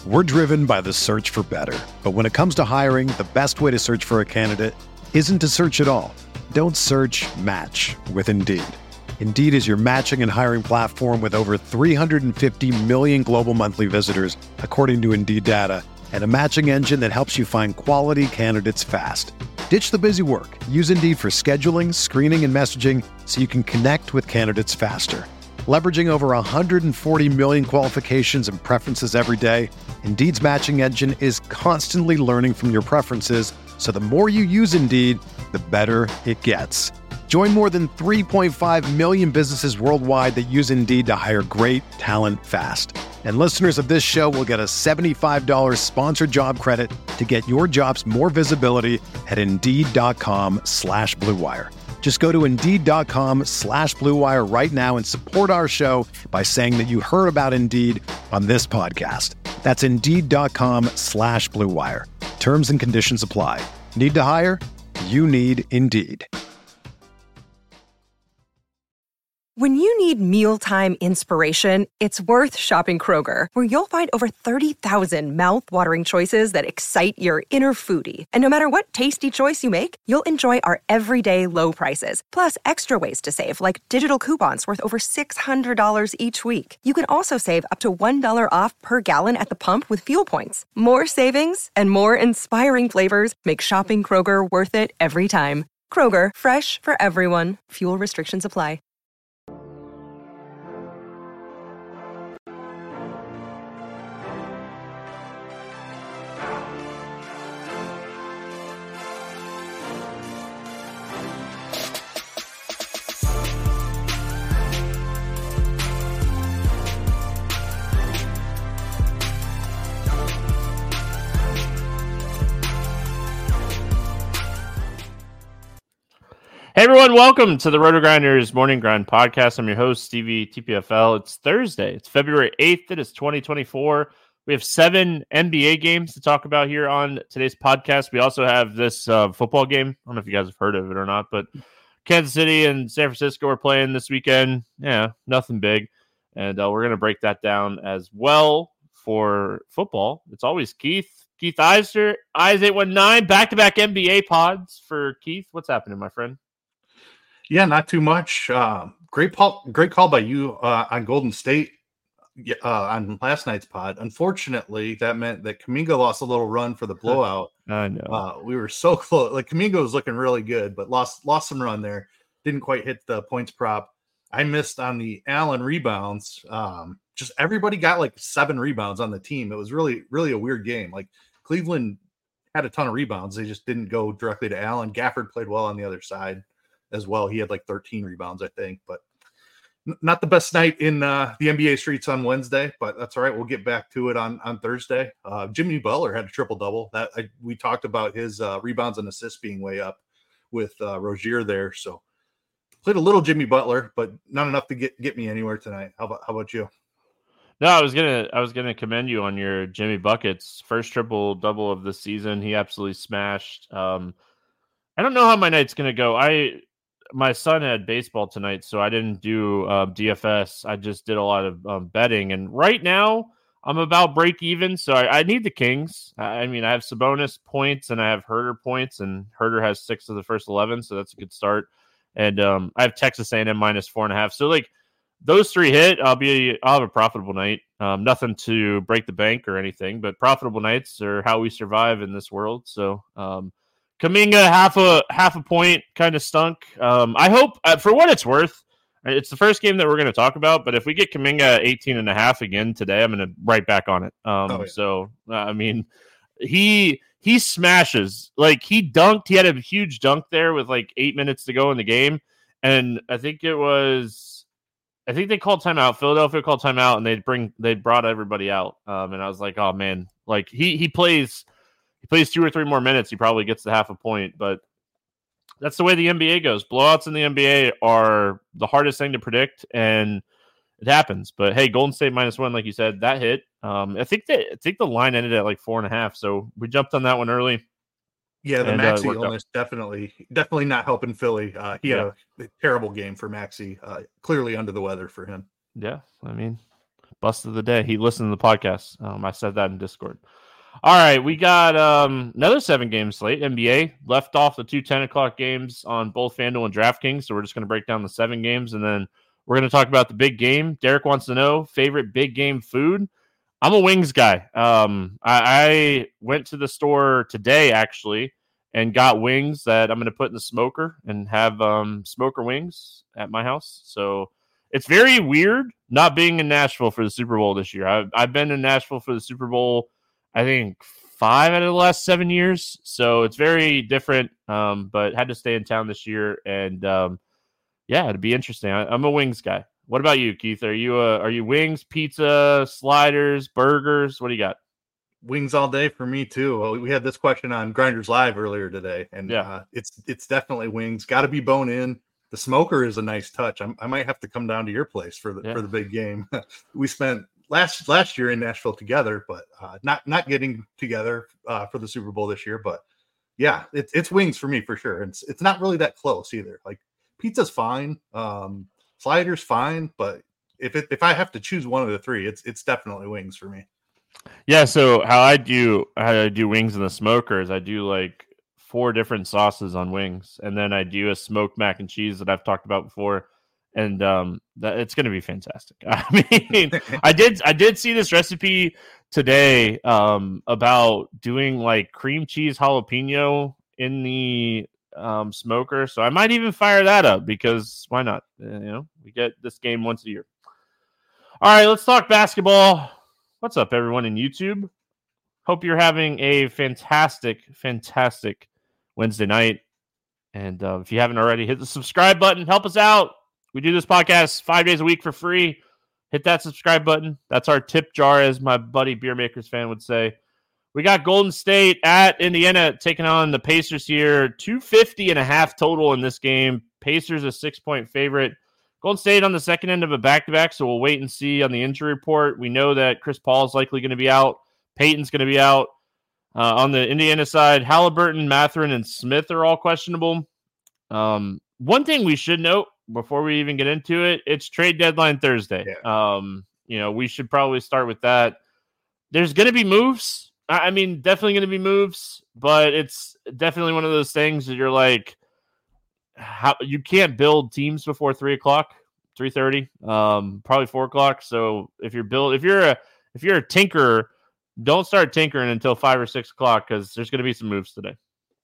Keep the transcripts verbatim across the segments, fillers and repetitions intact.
We're driven by the search for better. But when it comes to hiring, the best way to search for a candidate isn't to search at all. Don't search, match with Indeed. Indeed is your matching and hiring platform with over three hundred fifty million global monthly visitors, according to Indeed data, and a matching engine that helps you find quality candidates fast. Ditch the busy work. Use Indeed for scheduling, screening, and messaging so you can connect with candidates faster. Leveraging over one hundred forty million qualifications and preferences every day, Indeed's matching engine is constantly learning from your preferences, so the more you use Indeed, the better it gets. Join more than three point five million businesses worldwide that use Indeed to hire great talent fast. And listeners of this show will get a seventy-five dollars sponsored job credit to get your jobs more visibility at Indeed.com slash Blue Wire. Just go to Indeed.com slash Blue Wire right now and support our show by saying that you heard about Indeed on this podcast. That's Indeed.com slash Blue Wire. Terms and conditions apply. Need to hire? You need Indeed. When you need mealtime inspiration, it's worth shopping Kroger, where you'll find over thirty thousand mouth-watering choices that excite your inner foodie. And no matter what tasty choice you make, you'll enjoy our everyday low prices, plus extra ways to save, like digital coupons worth over six hundred dollars each week. You can also save up to one dollar off per gallon at the pump with fuel points. More savings and more inspiring flavors make shopping Kroger worth it every time. Kroger, fresh for everyone. Fuel restrictions apply. Hey everyone, welcome to the Roto Grinders Morning Grind Podcast. I'm your host, Stevie T P F L. It's Thursday. It's February eighth. It is twenty twenty-four. We have seven N B A games to talk about here on today's podcast. We also have this uh, football game. I don't know if you guys have heard of it or not, but Kansas City and San Francisco are playing this weekend. Yeah, nothing big. And uh, we're going to break that down as well for football. It's always Keith. Keith Eiser, Eyes eight one nine, back-to-back N B A pods for Keith. What's happening, my friend? Yeah, not too much. Uh, great, call, great call by you uh, on Golden State uh, on last night's pod. Unfortunately, that meant that Kuminga lost a little run for the blowout. I know. Uh, we were so close. Like Kuminga was looking really good, but lost lost some run there. Didn't quite hit the points prop. I missed on the Allen rebounds. Um, just everybody got like seven rebounds on the team. It was really, really a weird game. Like Cleveland had a ton of rebounds. They just didn't go directly to Allen. Gafford played well on the other side as well. He had like thirteen rebounds, I think, but n- not the best night in uh, the N B A streets on Wednesday, but that's all right. We'll get back to it on, on Thursday. Uh, Jimmy Butler had a triple double that I, we talked about his uh, rebounds and assists being way up with uh, Rozier there. So played a little Jimmy Butler, but not enough to get, get me anywhere tonight. How about, how about you? No, I was gonna I was gonna commend you on your Jimmy buckets. First triple double of the season. He absolutely smashed. Um, I don't know how my night's gonna go. I my son had baseball tonight, so I didn't do uh, D F S. I just did a lot of um, betting, and right now I'm about break even. So I, I need the Kings. I, I mean, I have Sabonis points and I have Herder points, and Herder has six of the first eleven, so that's a good start. And um, I have Texas A and M minus four and a half. So like. Those three hit, I'll be I'll have a profitable night. Um, nothing to break the bank or anything, but profitable nights are how we survive in this world. So um, Kuminga half a half a point kind of stunk. Um, I hope uh, for what it's worth, it's the first game that we're going to talk about. But if we get Kuminga eighteen and a half again today, I'm going to right back on it. Um, oh, yeah. So uh, I mean, he he smashes like he dunked. He had a huge dunk there with like eight minutes to go in the game, and I think it was. I think they called timeout. Philadelphia called timeout, and they bring they brought everybody out. Um, and I was like, oh man, like he he plays he plays two or three more minutes, he probably gets the half a point. But that's the way the N B A goes. Blowouts in the N B A are the hardest thing to predict, and it happens. But hey, Golden State minus one, like you said, that hit. Um, I think that I think the line ended at like four and a half, so we jumped on that one early. Yeah, the and, Maxey uh, illness definitely, definitely not helping Philly. Uh, he had yeah. a, a terrible game for Maxey. Uh, clearly under the weather for him. Yeah, I mean, Bust of the day. He listened to the podcast. Um, I said that in Discord. All right, we got um, another seven game slate. N B A left off the two ten o'clock games on both FanDuel and DraftKings. So we're just going to break down the seven games, and then we're going to talk about the big game. Derek wants to know favorite big game food. I'm a wings guy. Um, I, I went to the store today actually and got wings that I'm going to put in the smoker and have um, smoker wings at my house. So it's very weird not being in Nashville for the Super Bowl this year. I've, I've been in Nashville for the Super Bowl, I think, five out of the last seven years. So it's very different, um, but had to stay in town this year. And, um, yeah, it'd be interesting. I, I'm a wings guy. What about you, Keith? Are you uh, are you wings, pizza, sliders, burgers? What do you got? Wings all day for me too. We had this question on Grinders Live earlier today, and yeah. uh, it's it's definitely wings. Got to be bone in. The smoker is a nice touch. I'm, I might have to come down to your place for the yeah. for the big game. We spent last last year in Nashville together, but uh, not not getting together uh, for the Super Bowl this year. But yeah, it's it's wings for me for sure. It's it's not really that close either. Like pizza's fine, um, sliders fine, but if it, if I have to choose one of the three, it's it's definitely wings for me. Yeah. So how I do how I do wings in the smoker is I do like four different sauces on wings, and then I do a smoked mac and cheese that I've talked about before. And um, that it's going to be fantastic. I mean, I did I did see this recipe today um, about doing like cream cheese jalapeno in the um, smoker. So I might even fire that up because why not? Uh, you know, we get this game once a year. All right, let's talk basketball. What's up, everyone in YouTube? Hope you're having a fantastic, fantastic Wednesday night. And uh, if you haven't already, hit the subscribe button. Help us out. We do this podcast five days a week for free. Hit that subscribe button. That's our tip jar, as my buddy Beer Makers fan would say. We got Golden State at Indiana taking on the Pacers here. two fifty and a half total in this game. Pacers a six-point favorite. Golden State on the second end of a back-to-back, so we'll wait and see on the injury report. We know that Chris Paul is likely going to be out. Peyton's going to be out. Uh, on the Indiana side, Halliburton, Mathurin, and Smith are all questionable. Um, one thing we should note, before we even get into it, it's trade deadline Thursday. Yeah. Um, you know, we should probably start with that. There's going to be moves. I mean, definitely going to be moves, but it's definitely one of those things that you're like, how you can't build teams before three o'clock, three thirty, um, probably four o'clock. So if you're build, if you're a if you're a tinkerer, don't start tinkering until five or six o'clock because there's going to be some moves today.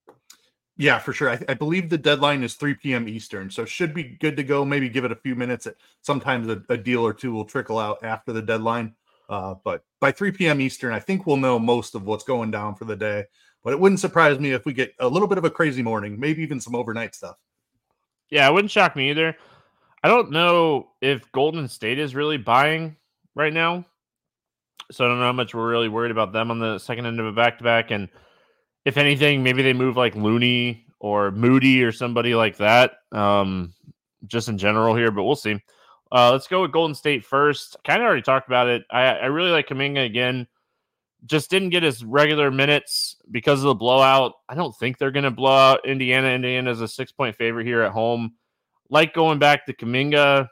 Yeah, for sure. I, I believe the deadline is three p.m. Eastern, so should be good to go. Maybe give it a few minutes. Sometimes a, a deal or two will trickle out after the deadline. Uh, but by three p.m. Eastern, I think we'll know most of what's going down for the day. But it wouldn't surprise me if we get a little bit of a crazy morning, maybe even some overnight stuff. Yeah, it wouldn't shock me either. I don't know if Golden State is really buying right now. So I don't know how much we're really worried about them on the second end of a back-to-back. And if anything, maybe they move like Looney or Moody or somebody like that, um, just in general here, but we'll see. Uh, let's go with Golden State first. Kind of already talked about it. I, I really like Kuminga again. Just didn't get his regular minutes because of the blowout. I don't think they're going to blow out Indiana. Indiana's a six-point favorite here at home. Like going back to Kuminga.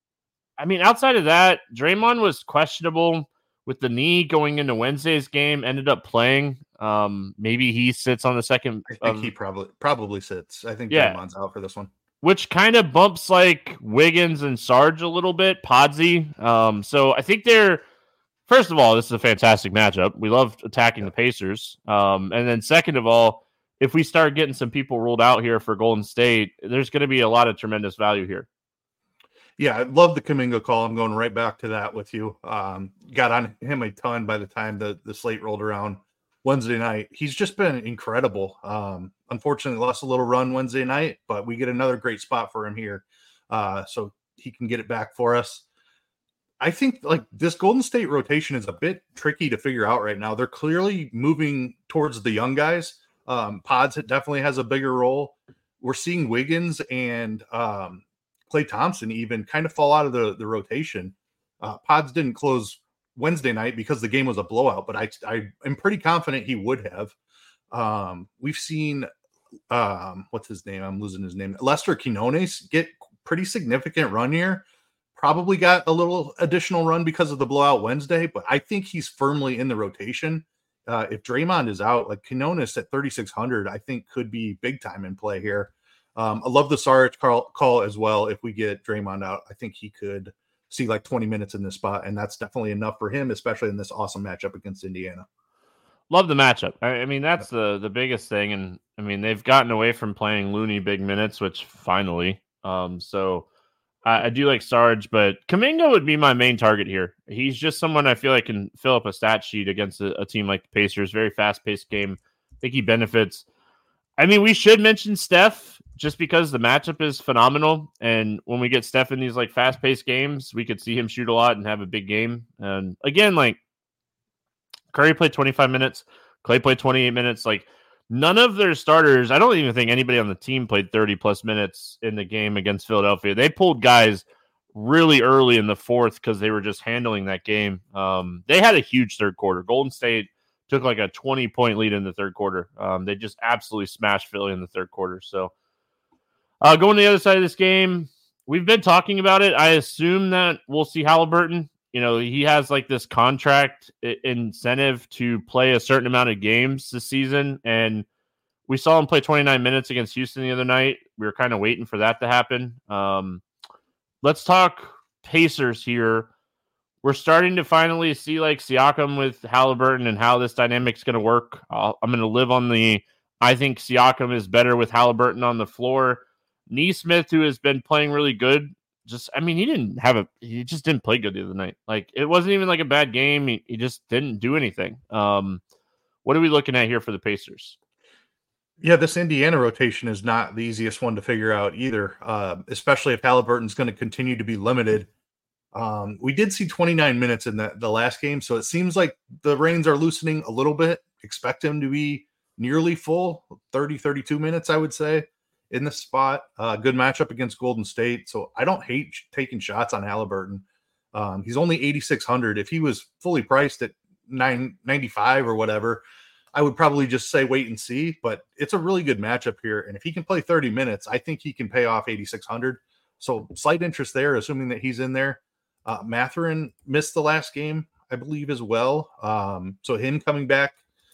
I mean, outside of that, Draymond was questionable with the knee going into Wednesday's game, ended up playing. Um, maybe he sits on the second. I think of, he probably probably sits. I think yeah. Draymond's out for this one. Which kind of bumps like Wiggins and Sarge a little bit, Podsy. Um, so I think they're, first of all, this is a fantastic matchup. We love attacking the Pacers. Um, and then second of all, if we start getting some people ruled out here for Golden State, there's going to be a lot of tremendous value here. Yeah, I love the Kuminga call. I'm going right back to that with you. Um, got on him a ton by the time the, the slate rolled around Wednesday night. He's just been incredible. Um, unfortunately, lost a little run Wednesday night, but we get another great spot for him here. Uh, so he can get it back for us. I think like this Golden State rotation is a bit tricky to figure out right now. They're clearly moving towards the young guys. Um, Pods definitely has a bigger role. We're seeing Wiggins and um, Klay Thompson even kind of fall out of the, the rotation. Uh, Pods didn't close Wednesday night because the game was a blowout, but I, I am pretty confident he would have. Um, we've seen, um, what's his name? I'm losing his name. Lester Quinones get pretty significant run here. probably got a little additional run because of the blowout Wednesday, but I think he's firmly in the rotation. Uh, if Draymond is out, like Quinones at thirty-six hundred, I think could be big time in play here. Um, I love the Saric call, call as well. If we get Draymond out, I think he could see like twenty minutes in this spot, and that's definitely enough for him, especially in this awesome matchup against Indiana. Love the matchup. I, I mean, that's the the biggest thing, and I mean they've gotten away from playing Looney big minutes, which finally. Um, so I, I do like Sarge, but Kuminga would be my main target here. He's just someone I feel like can fill up a stat sheet against a, a team like the Pacers. Very fast paced game. I think he benefits. I mean, we should mention Steph just because the matchup is phenomenal. And when we get Steph in these like fast paced games, we could see him shoot a lot and have a big game. And again, like Curry played twenty-five minutes, Clay played twenty-eight minutes. Like none of their starters, I don't even think anybody on the team played thirty plus minutes in the game against Philadelphia. They pulled guys really early in the fourth because they were just handling that game. Um, they had a huge third quarter. Golden State took like a twenty point lead in the third quarter. Um, they just absolutely smashed Philly in the third quarter. So uh, going to the other side of this game, we've been talking about it. I assume that we'll see Halliburton. You know, he has like this contract incentive to play a certain amount of games this season. And we saw him play twenty-nine minutes against Houston the other night. We were kind of waiting for that to happen. Um, let's talk Pacers here. We're starting to finally see like Siakam with Halliburton and how this dynamic's going to work. I'll, I'm going to live on the, I think Siakam is better with Halliburton on the floor. Nesmith, who has been playing really good, just, I mean, he didn't have a, he just didn't play good the other night. Like, it wasn't even like a bad game. He, he just didn't do anything. Um, what are we looking at here for the Pacers? Yeah, this Indiana rotation is not the easiest one to figure out either, uh, especially if Halliburton's going to continue to be limited. Um, we did see twenty-nine minutes in the, the last game, so it seems like the reins are loosening a little bit. Expect him to be nearly full, thirty, thirty-two minutes, I would say, in this spot. Uh, good matchup against Golden State, so I don't hate taking shots on Halliburton. Um, he's only eighty-six hundred. If he was fully priced at nine ninety-five or whatever, I would probably just say wait and see, but it's a really good matchup here, and if he can play thirty minutes, I think he can pay off eighty-six hundred. So slight interest there, assuming that he's in there. Uh, Mathurin missed the last game, I believe, as well. Um, so him coming back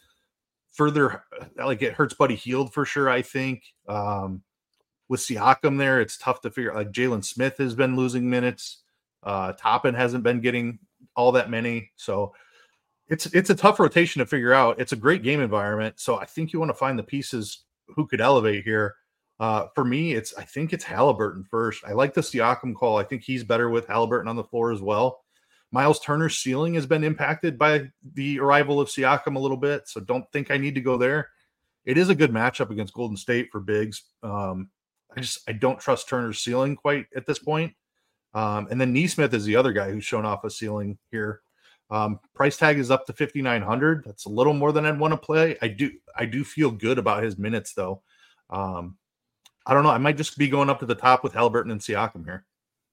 further, like it hurts Buddy Hield for sure, I think. Um, with Siakam there, it's tough to figure. Like Jalen Smith has been losing minutes. Uh, Toppin hasn't been getting all that many. So it's it's a tough rotation to figure out. It's a great game environment. So I think you want to find the pieces who could elevate here. Uh, for me, it's I think it's Halliburton first. I like the Siakam call. I think he's better with Halliburton on the floor as well. Miles Turner's ceiling has been impacted by the arrival of Siakam a little bit, so don't think I need to go there. It is a good matchup against Golden State for bigs. Um, I just I don't trust Turner's ceiling quite at this point. Um, and then Nesmith is the other guy who's shown off a ceiling here. Um, price tag is up to fifty-nine hundred. That's a little more than I'd want to play. I do I do feel good about his minutes though. Um, I don't know. I might just be going up to the top with Halliburton and Siakam here.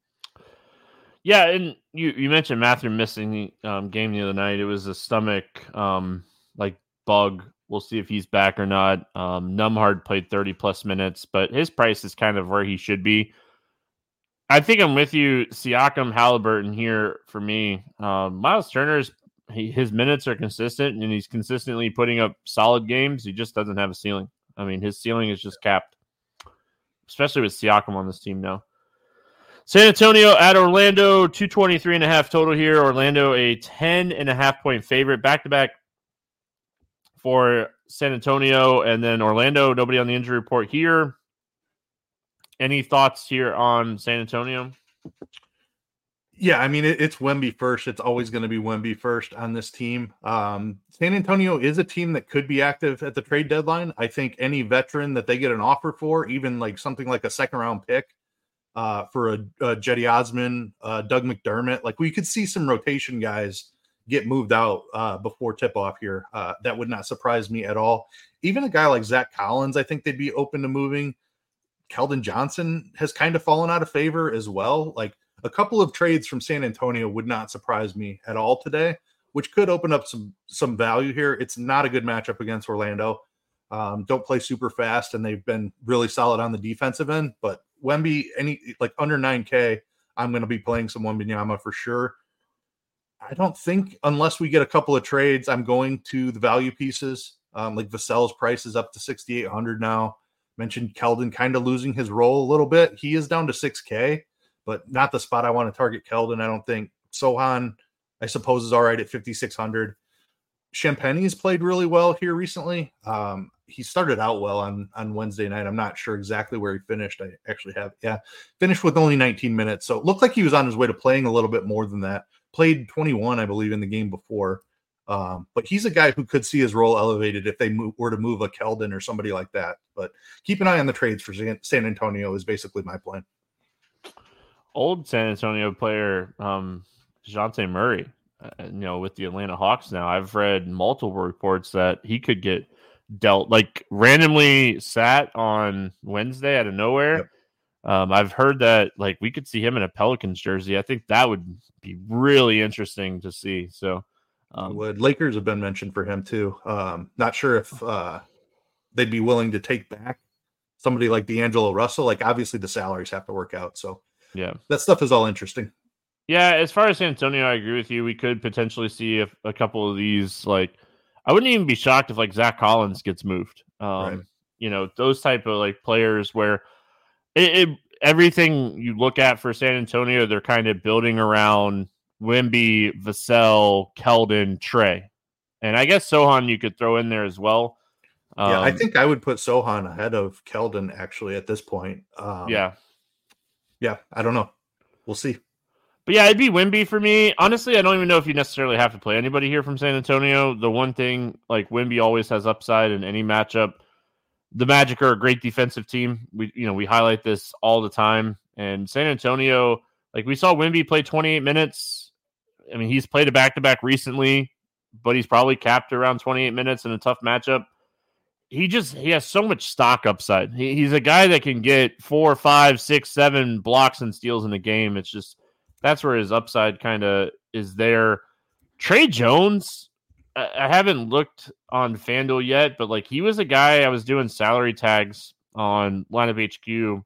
Yeah, and you, you mentioned Matthew missing the um, game the other night. It was a stomach um, like bug. We'll see if he's back or not. Um, Numhard played thirty plus minutes, but his price is kind of where he should be. I think I'm with you. Siakam, Halliburton here for me. Um, Miles Turner's he, his minutes are consistent, and he's consistently putting up solid games. He just doesn't have a ceiling. I mean, his ceiling is just capped, especially with Siakam on this team now. San Antonio at Orlando, two twenty-three and a half total here. Orlando, a ten and a half point favorite. Back-to-back for San Antonio, and then Orlando, nobody on the injury report here. Any thoughts here on San Antonio? Yeah, I mean, it, it's Wemby first. It's always going to be Wemby first on this team. Um, San Antonio is a team that could be active at the trade deadline. I think any veteran that they get an offer for, even like something like a second round pick uh, for a, a Jetty Osman, uh, Doug McDermott, like we could see some rotation guys get moved out uh, before tip off here. Uh, that would not surprise me at all. Even a guy like Zach Collins, I think they'd be open to moving. Keldon Johnson has kind of fallen out of favor as well. Like, a couple of trades from San Antonio would not surprise me at all today, which could open up some some value here. It's not a good matchup against Orlando. Um, don't play super fast, and they've been really solid on the defensive end. But Wemby, any like under nine K, I'm going to be playing some Wembanyama for sure. I don't think, unless we get a couple of trades, I'm going to the value pieces. Um, like Vassell's price is up to sixty-eight hundred now. Mentioned Keldon kind of losing his role a little bit. He is down to six K, but not the spot I want to target Keldon, I don't think. Sohan, I suppose, is all right at fifty-six hundred. Champagne's played really well here recently. Um, he started out well on, on Wednesday night. I'm not sure exactly where he finished. I actually have, yeah, finished with only nineteen minutes. So it looked like he was on his way to playing a little bit more than that. Played twenty-one, I believe, in the game before. Um, but he's a guy who could see his role elevated if they move, were to move a Keldon or somebody like that. But keep an eye on the trades for San Antonio is basically my plan. Old San Antonio player, um, DeJounte Murray, uh, you know, with the Atlanta Hawks now, I've read multiple reports that he could get dealt, like randomly sat on Wednesday out of nowhere. Yep. Um, I've heard that like we could see him in a Pelicans jersey. I think that would be really interesting to see. So, um, would Lakers have been mentioned for him too. Um, not sure if uh, they'd be willing to take back somebody like D'Angelo Russell. Like obviously the salaries have to work out. So yeah, that stuff is all interesting. Yeah, as far as San Antonio, I agree with you. We could potentially see a, a couple of these. Like, I wouldn't even be shocked if like Zach Collins gets moved. Um, Right. You know, those type of like players where it, it everything you look at for San Antonio, they're kind of building around Wemby, Vassell, Keldon, Trey, and I guess Sohan you could throw in there as well. Um, Yeah, I think I would put Sohan ahead of Keldon actually at this point. Um, yeah, yeah, I don't know. We'll see. But yeah, it'd be Wemby for me. Honestly, I don't even know if you necessarily have to play anybody here from San Antonio. The one thing, like Wemby always has upside in any matchup. The Magic are a great defensive team. We, you know, we highlight this all the time. And San Antonio, like we saw Wemby play twenty-eight minutes. I mean, he's played a back-to-back recently, but he's probably capped around twenty-eight minutes in a tough matchup. He just, he has so much stock upside. He, he's a guy that can get four, five, six, seven blocks and steals in a game. It's just, that's where his upside kind of is there. Trey Jones, I, I haven't looked on FanDuel yet, but like he was a guy I was doing salary tags on Lineup H Q,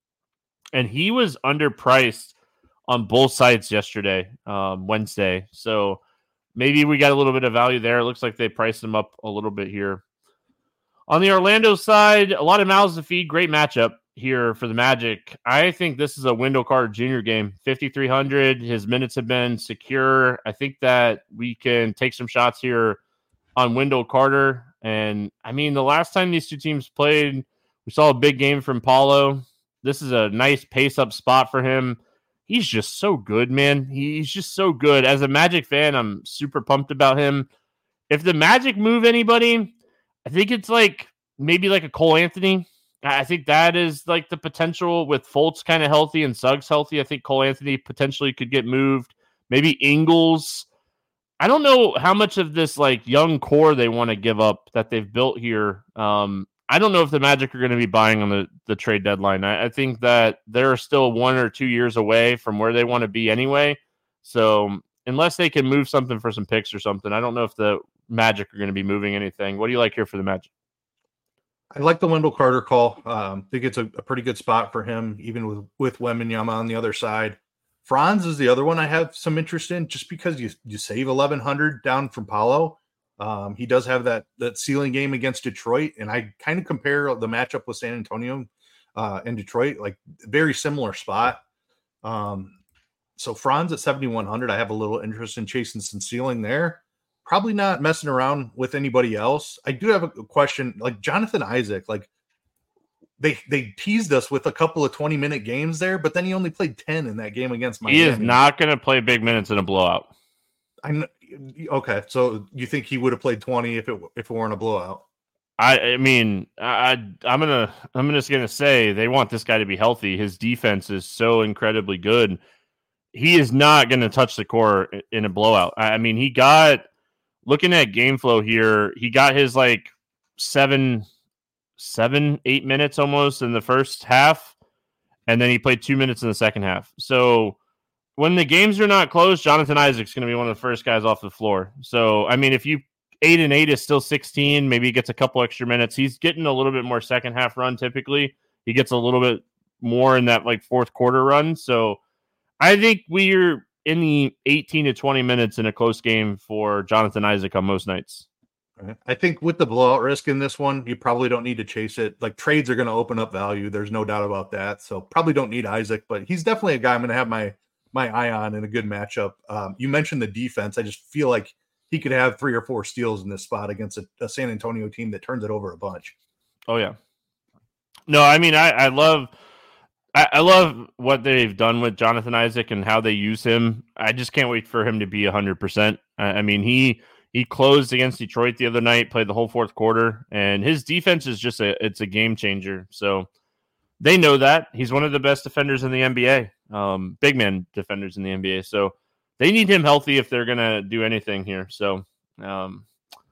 and he was underpriced on both sides yesterday, um, Wednesday. So maybe we got a little bit of value there. It looks like they priced him up a little bit here. On the Orlando side, a lot of mouths to feed. Great matchup here for the Magic. I think this is a Wendell Carter Junior game. fifty-three hundred. His minutes have been secure. I think that we can take some shots here on Wendell Carter. And I mean, the last time these two teams played, we saw a big game from Paulo. This is a nice pace up spot for him. He's just so good, man. He's just so good. As a Magic fan, I'm super pumped about him. If the Magic move anybody, I think it's like maybe like a Cole Anthony. I think that is like the potential with Fultz kind of healthy and Suggs healthy. I think Cole Anthony potentially could get moved. Maybe Ingles. I don't know how much of this like young core they want to give up that they've built here. Um, I don't know if the Magic are going to be buying on the, the trade deadline. I, I think that they're still one or two years away from where they want to be anyway. So unless they can move something for some picks or something, I don't know if the Magic are going to be moving anything. What do you like here for the Magic? I like the Wendell Carter call. Um, I think it's a, a pretty good spot for him, even with, with Wembanyama on the other side. Franz is the other one I have some interest in, just because you you save eleven hundred down from Paulo. Um, he does have that that ceiling game against Detroit, and I kind of compare the matchup with San Antonio uh, and Detroit, like very similar spot. Um, so Franz at seventy-one hundred, I have a little interest in chasing some ceiling there. Probably not messing around with anybody else. I do have a question, like Jonathan Isaac, like they they teased us with a couple of twenty minute games there, but then he only played ten in that game against Miami. He is not going to play big minutes in a blowout. I'm okay. So you think he would have played twenty if it if it weren't a blowout? I, I mean, I, I'm gonna, I'm just gonna say they want this guy to be healthy. His defense is so incredibly good. He is not going to touch the core in a blowout. I mean, he got, looking at game flow here, he got his like seven, seven, eight minutes almost in the first half, and then he played two minutes in the second half. So when the games are not close, Jonathan Isaac's going to be one of the first guys off the floor. So, I mean, if you eight and eight is still sixteen, maybe he gets a couple extra minutes. He's getting a little bit more second half run. Typically he gets a little bit more in that like fourth quarter run. So I think we're in the eighteen to twenty minutes in a close game for Jonathan Isaac on most nights. I think with the blowout risk in this one, you probably don't need to chase it. Like trades are going to open up value. There's no doubt about that. So probably don't need Isaac, but he's definitely a guy I'm going to have my my eye on in a good matchup. Um, you mentioned the defense. I just feel like he could have three or four steals in this spot against a, a San Antonio team that turns it over a bunch. Oh yeah. No, I mean I, I love I, I love what they've done with Jonathan Isaac and how they use him. I just can't wait for him to be a hundred percent. I mean he. He closed against Detroit the other night, played the whole fourth quarter, and his defense is just a it's a game changer. So they know that. He's one of the best defenders in the N B A, um, big man defenders in the N B A. So they need him healthy if they're going to do anything here. So, um,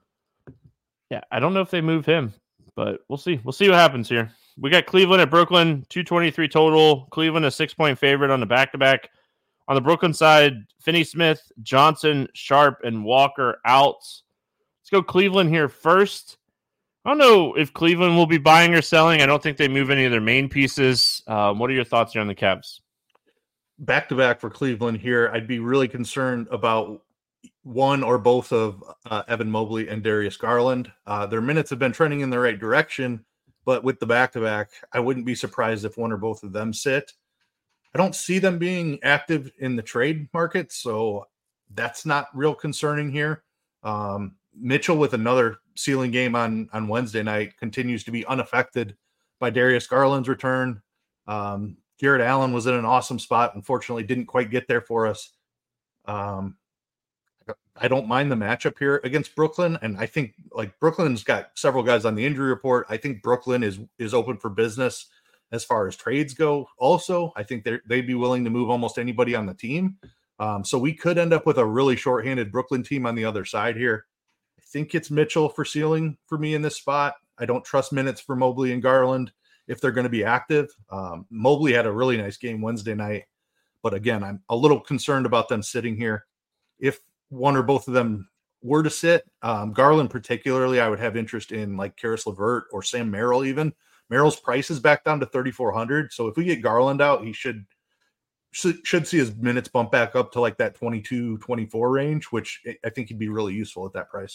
yeah, I don't know if they move him, but we'll see. We'll see what happens here. We got Cleveland at Brooklyn, two twenty-three total. Cleveland a six-point favorite on the back-to-back. On the Brooklyn side, Finney-Smith, Johnson, Sharp, and Walker out. Let's go Cleveland here first. I don't know if Cleveland will be buying or selling. I don't think they move any of their main pieces. Um, what are your thoughts here on the Cavs? Back-to-back for Cleveland here. I'd be really concerned about one or both of uh, Evan Mobley and Darius Garland. Uh, their minutes have been trending in the right direction, but with the back-to-back, I wouldn't be surprised if one or both of them sit. I don't see them being active in the trade market, so that's not real concerning here. Um, Mitchell with another ceiling game on, on Wednesday night continues to be unaffected by Darius Garland's return. Um, Garrett Allen was in an awesome spot. Unfortunately, didn't quite get there for us. Um, I don't mind the matchup here against Brooklyn, and I think like Brooklyn's got several guys on the injury report. I think Brooklyn is is open for business. As far as trades go, also, I think they'd be willing to move almost anybody on the team. Um, so we could end up with a really shorthanded Brooklyn team on the other side here. I think it's Mitchell for ceiling for me in this spot. I don't trust minutes for Mobley and Garland if they're going to be active. Um, Mobley had a really nice game Wednesday night. But again, I'm a little concerned about them sitting here. If one or both of them were to sit, um, Garland particularly, I would have interest in like Karis LeVert or Sam Merrill even. Merrill's price is back down to thirty-four hundred. So if we get Garland out, he should, should should see his minutes bump back up to like that twenty-two, twenty-four range, which I think he'd be really useful at that price.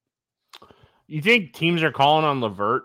You think teams are calling on LeVert?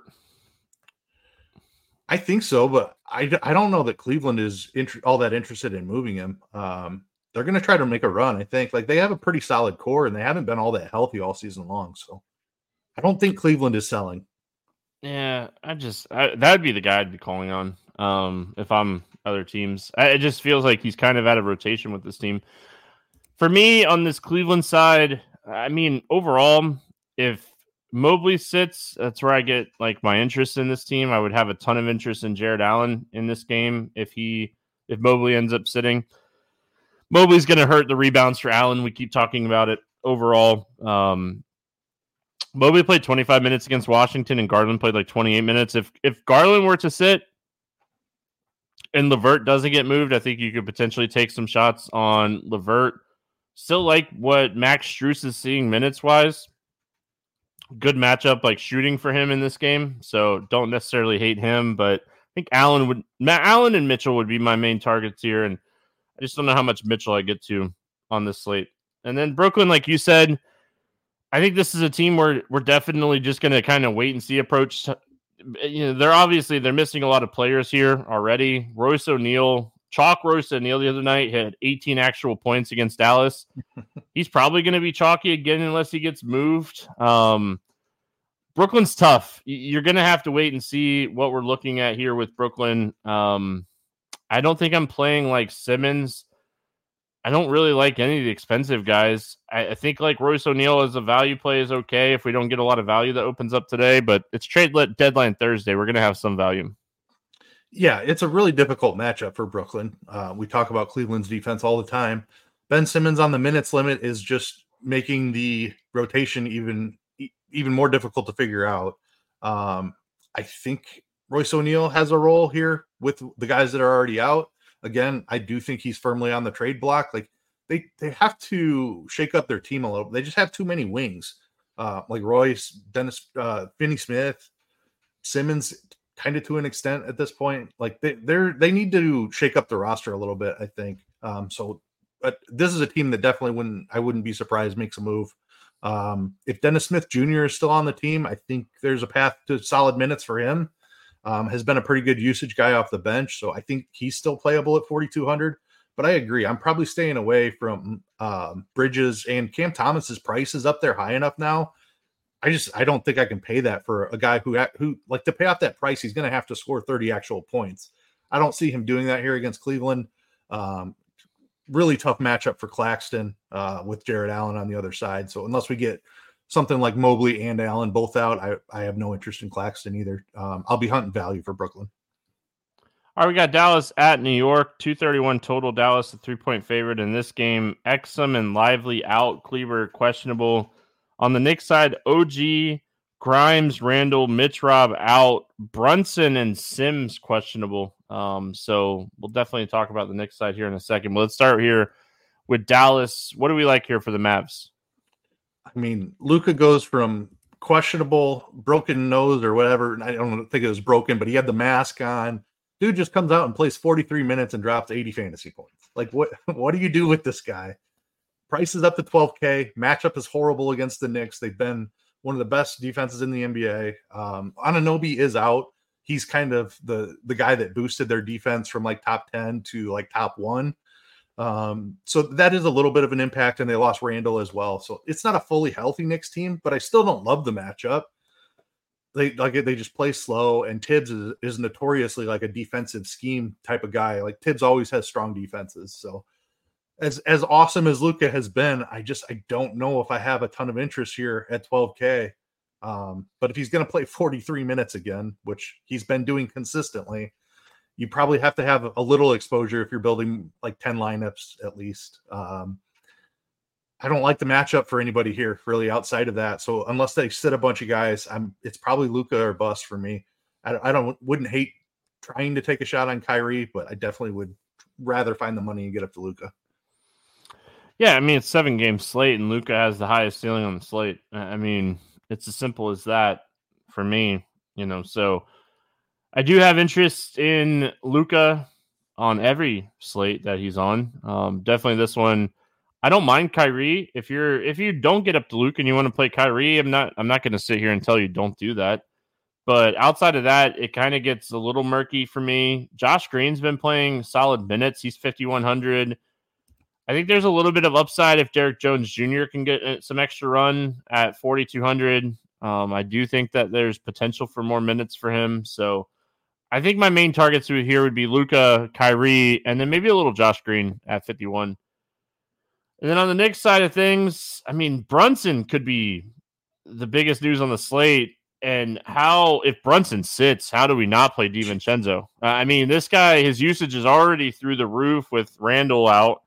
I think so, but I, I don't know that Cleveland is int- all that interested in moving him. Um, they're going to try to make a run, I think. Like they have a pretty solid core, and they haven't been all that healthy all season long. So I don't think Cleveland is selling. Yeah, I just I, that'd be the guy I'd be calling on um, if I'm other teams. I, it just feels like he's kind of out of rotation with this team. For me, on this Cleveland side, I mean, overall, if Mobley sits, that's where I get like my interest in this team. I would have a ton of interest in Jarrett Allen in this game if he if Mobley ends up sitting. Mobley's going to hurt the rebounds for Allen. We keep talking about it overall. Um, Mobley played twenty-five minutes against Washington, and Garland played like twenty-eight minutes. If if Garland were to sit and LeVert doesn't get moved, I think you could potentially take some shots on LeVert. Still like what Max Strus is seeing minutes-wise. Good matchup, like shooting for him in this game. So don't necessarily hate him, but I think Allen would, Allen and Mitchell would be my main targets here, and I just don't know how much Mitchell I get to on this slate. And then Brooklyn, like you said, I think this is a team where we're definitely just going to kind of wait and see approach. You know, they're obviously they're missing a lot of players here already. Royce O'Neal, chalk Royce O'Neal the other night had eighteen actual points against Dallas. He's probably going to be chalky again unless he gets moved. Um, Brooklyn's tough. You're going to have to wait and see what we're looking at here with Brooklyn. Um, I don't think I'm playing like Simmons. I don't really like any of the expensive guys. I, I think like Royce O'Neal as a value play is okay if we don't get a lot of value that opens up today, but it's trade deadline Thursday. We're going to have some value. Yeah, it's a really difficult matchup for Brooklyn. Uh, we talk about Cleveland's defense all the time. Ben Simmons on the minutes limit is just making the rotation even, even more difficult to figure out. Um, I think Royce O'Neal has a role here with the guys that are already out. Again, I do think he's firmly on the trade block. Like they, they have to shake up their team a little. They just have too many wings. Uh, like Royce, Dennis, uh, Finney-Smith, Simmons, kind of to an extent at this point. Like they, they're they need to shake up the roster a little bit. I think Um, so, but this is a team that definitely wouldn't, I wouldn't be surprised makes a move. Um, if Dennis Smith Junior is still on the team, I think there's a path to solid minutes for him. Um, has been a pretty good usage guy off the bench, so I think he's still playable at forty-two hundred. But I agree, I'm probably staying away from um, Bridges, and Cam Thomas's price is up there high enough now. I just I don't think I can pay that for a guy who who like to pay off that price. He's going to have to score thirty actual points. I don't see him doing that here against Cleveland. Um, really tough matchup for Claxton uh, with Jared Allen on the other side. So unless we get something like Mobley and Allen both out, I, I have no interest in Claxton either. Um, I'll be hunting value for Brooklyn. All right, we got Dallas at New York, two thirty-one total. Dallas a three-point favorite in this game. Exum and Lively out. Kleber questionable. On the Knicks side, O G, Grimes, Randall, Mitch Rob out. Brunson and Sims questionable. Um, so we'll definitely talk about the Knicks side here in a second. But let's start here with Dallas. What do we like here for the Mavs? I mean, Luka goes from questionable, broken nose or whatever. I don't think it was broken, but he had the mask on. Dude just comes out and plays forty-three minutes and drops eighty fantasy points. Like, what, what do you do with this guy? Price is up to twelve K. Matchup is horrible against the Knicks. They've been one of the best defenses in the N B A. Um, Anunoby is out. He's kind of the, the guy that boosted their defense from like top ten to like top one. Um, so that is a little bit of an impact, and they lost Randall as well. So it's not a fully healthy Knicks team, but I still don't love the matchup. They like they just play slow, and Tibbs is, is notoriously like a defensive scheme type of guy. Like Tibbs always has strong defenses. So as as awesome as Luka has been, I just I don't know if I have a ton of interest here at twelve K. Um, but if he's going to play forty-three minutes again, which he's been doing consistently, you probably have to have a little exposure if you're building like ten lineups at least. Um, I don't like the matchup for anybody here really outside of that. So unless they sit a bunch of guys, I'm it's probably Luka or bust for me. I, I don't wouldn't hate trying to take a shot on Kyrie, but I definitely would rather find the money and get up to Luka. Yeah, I mean it's seven game slate, and Luka has the highest ceiling on the slate. I mean it's as simple as that for me, you know. So I do have interest in Luka on every slate that he's on. Um, definitely this one. I don't mind Kyrie. If you're if you don't get up to Luka and you want to play Kyrie, I'm not I'm not going to sit here and tell you don't do that. But outside of that, it kind of gets a little murky for me. Josh Green's been playing solid minutes. He's fifty-one hundred. I think there's a little bit of upside if Derek Jones Junior can get some extra run at forty-two hundred. Um, I do think that there's potential for more minutes for him. So I think my main targets here would be Luka, Kyrie, and then maybe a little Josh Green at fifty-one. And then on the Knicks side of things, I mean, Brunson could be the biggest news on the slate. And how, if Brunson sits, how do we not play DiVincenzo? Uh, I mean, this guy, his usage is already through the roof with Randall out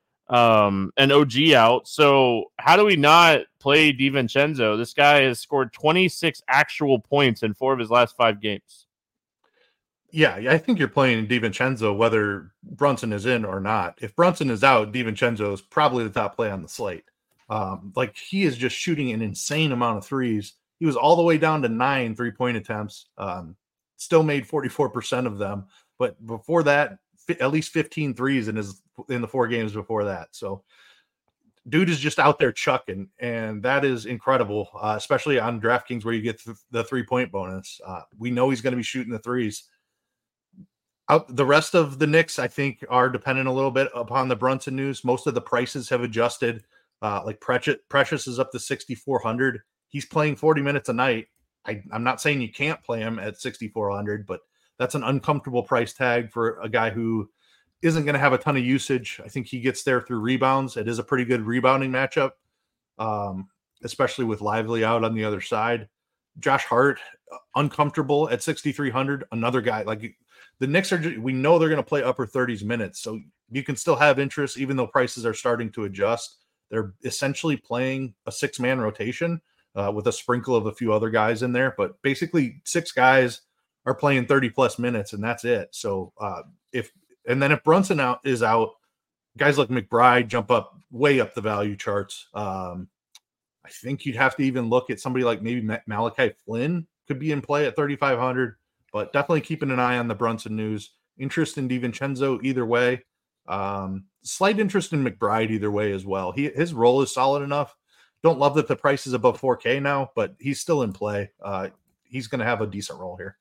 um, and O G out. So how do we not play DiVincenzo? This guy has scored twenty-six actual points in four of his last five games. Yeah, I think you're playing DiVincenzo whether Brunson is in or not. If Brunson is out, DiVincenzo is probably the top play on the slate. Um, like he is just shooting an insane amount of threes. He was all the way down to nine three-point attempts. Um, still made forty-four percent of them, but before that, fi- at least fifteen threes in his in the four games before that. So, dude is just out there chucking, and that is incredible, uh, especially on DraftKings where you get th- the three-point bonus. Uh, we know he's going to be shooting the threes. Out, the rest of the Knicks, I think, are dependent a little bit upon the Brunson news. Most of the prices have adjusted. Uh, like Precious, Precious is up to sixty-four hundred. He's playing forty minutes a night. I, I'm not saying you can't play him at sixty-four hundred, but that's an uncomfortable price tag for a guy who isn't going to have a ton of usage. I think he gets there through rebounds. It is a pretty good rebounding matchup, um, especially with Lively out on the other side. Josh Hart, uncomfortable at sixty-three hundred. Another guy like the Knicks are. We know they're going to play upper thirties minutes, so you can still have interest even though prices are starting to adjust. They're essentially playing a six-man rotation uh, with a sprinkle of a few other guys in there, but basically six guys are playing thirty plus minutes, and that's it. So uh, if and then if Brunson out is out, guys like McBride jump up way up the value charts. Um, I think you'd have to even look at somebody like maybe Malachi Flynn could be in play at thirty-five hundred, but definitely keeping an eye on the Brunson news. Interest in DiVincenzo either way. Um, slight interest in McBride either way as well. He his role is solid enough. Don't love that the price is above four K now, but he's still in play. Uh, he's going to have a decent role here.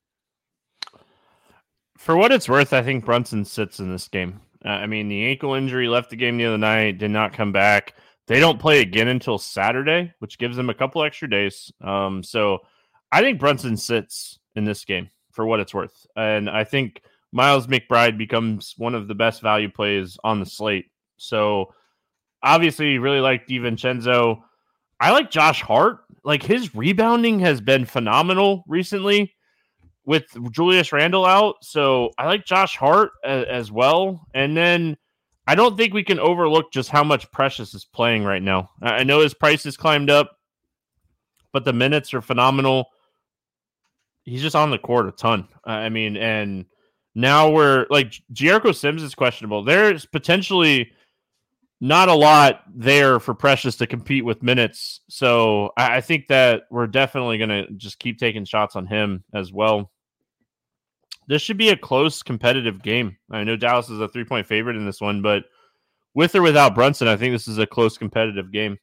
For what it's worth, I think Brunson sits in this game. Uh, I mean, the ankle injury left the game the other night, did not come back. They don't play again until Saturday, which gives them a couple extra days. Um, so I think Brunson sits in this game for what it's worth. And I think Miles McBride becomes one of the best value plays on the slate. So obviously, really like DiVincenzo. I like Josh Hart. Like, his rebounding has been phenomenal recently with Julius Randle out. So I like Josh Hart as, as well. And then I don't think we can overlook just how much Precious is playing right now. I know his price has climbed up, but the minutes are phenomenal. He's just on the court a ton. I mean, and now we're like, Jericho Sims is questionable. There's potentially not a lot there for Precious to compete with minutes. So I, I think that we're definitely going to just keep taking shots on him as well. This should be a close competitive game. I know Dallas is a three-point favorite in this one, but with or without Brunson, I think this is a close competitive game.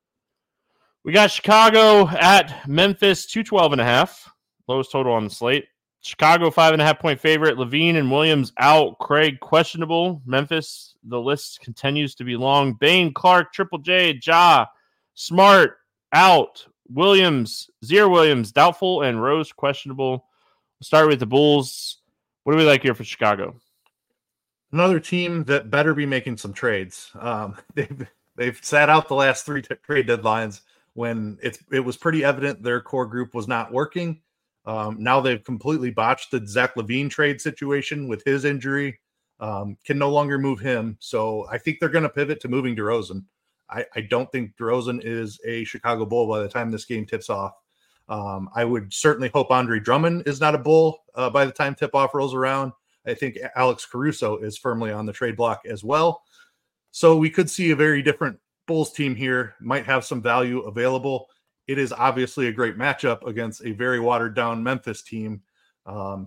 We got Chicago at Memphis, two twelve and a half. Lowest total on the slate. Chicago, five and a half point favorite. Levine and Williams out. Craig, questionable. Memphis, the list continues to be long. Bain, Clark, Triple J, Ja, Smart, out. Williams, Zier Williams, doubtful, and Rose, questionable. We'll start with the Bulls. What do we like here for Chicago? Another team that better be making some trades. Um, they've they've sat out the last three t- trade deadlines when it's it was pretty evident their core group was not working. Um, now they've completely botched the Zach LaVine trade situation with his injury. Um, can no longer move him. So I think they're going to pivot to moving DeRozan. I, I don't think DeRozan is a Chicago Bull by the time this game tips off. Um, I would certainly hope Andre Drummond is not a Bull uh, by the time tip-off rolls around. I think Alex Caruso is firmly on the trade block as well. So we could see a very different Bulls team here, might have some value available. It is obviously a great matchup against a very watered-down Memphis team. Um,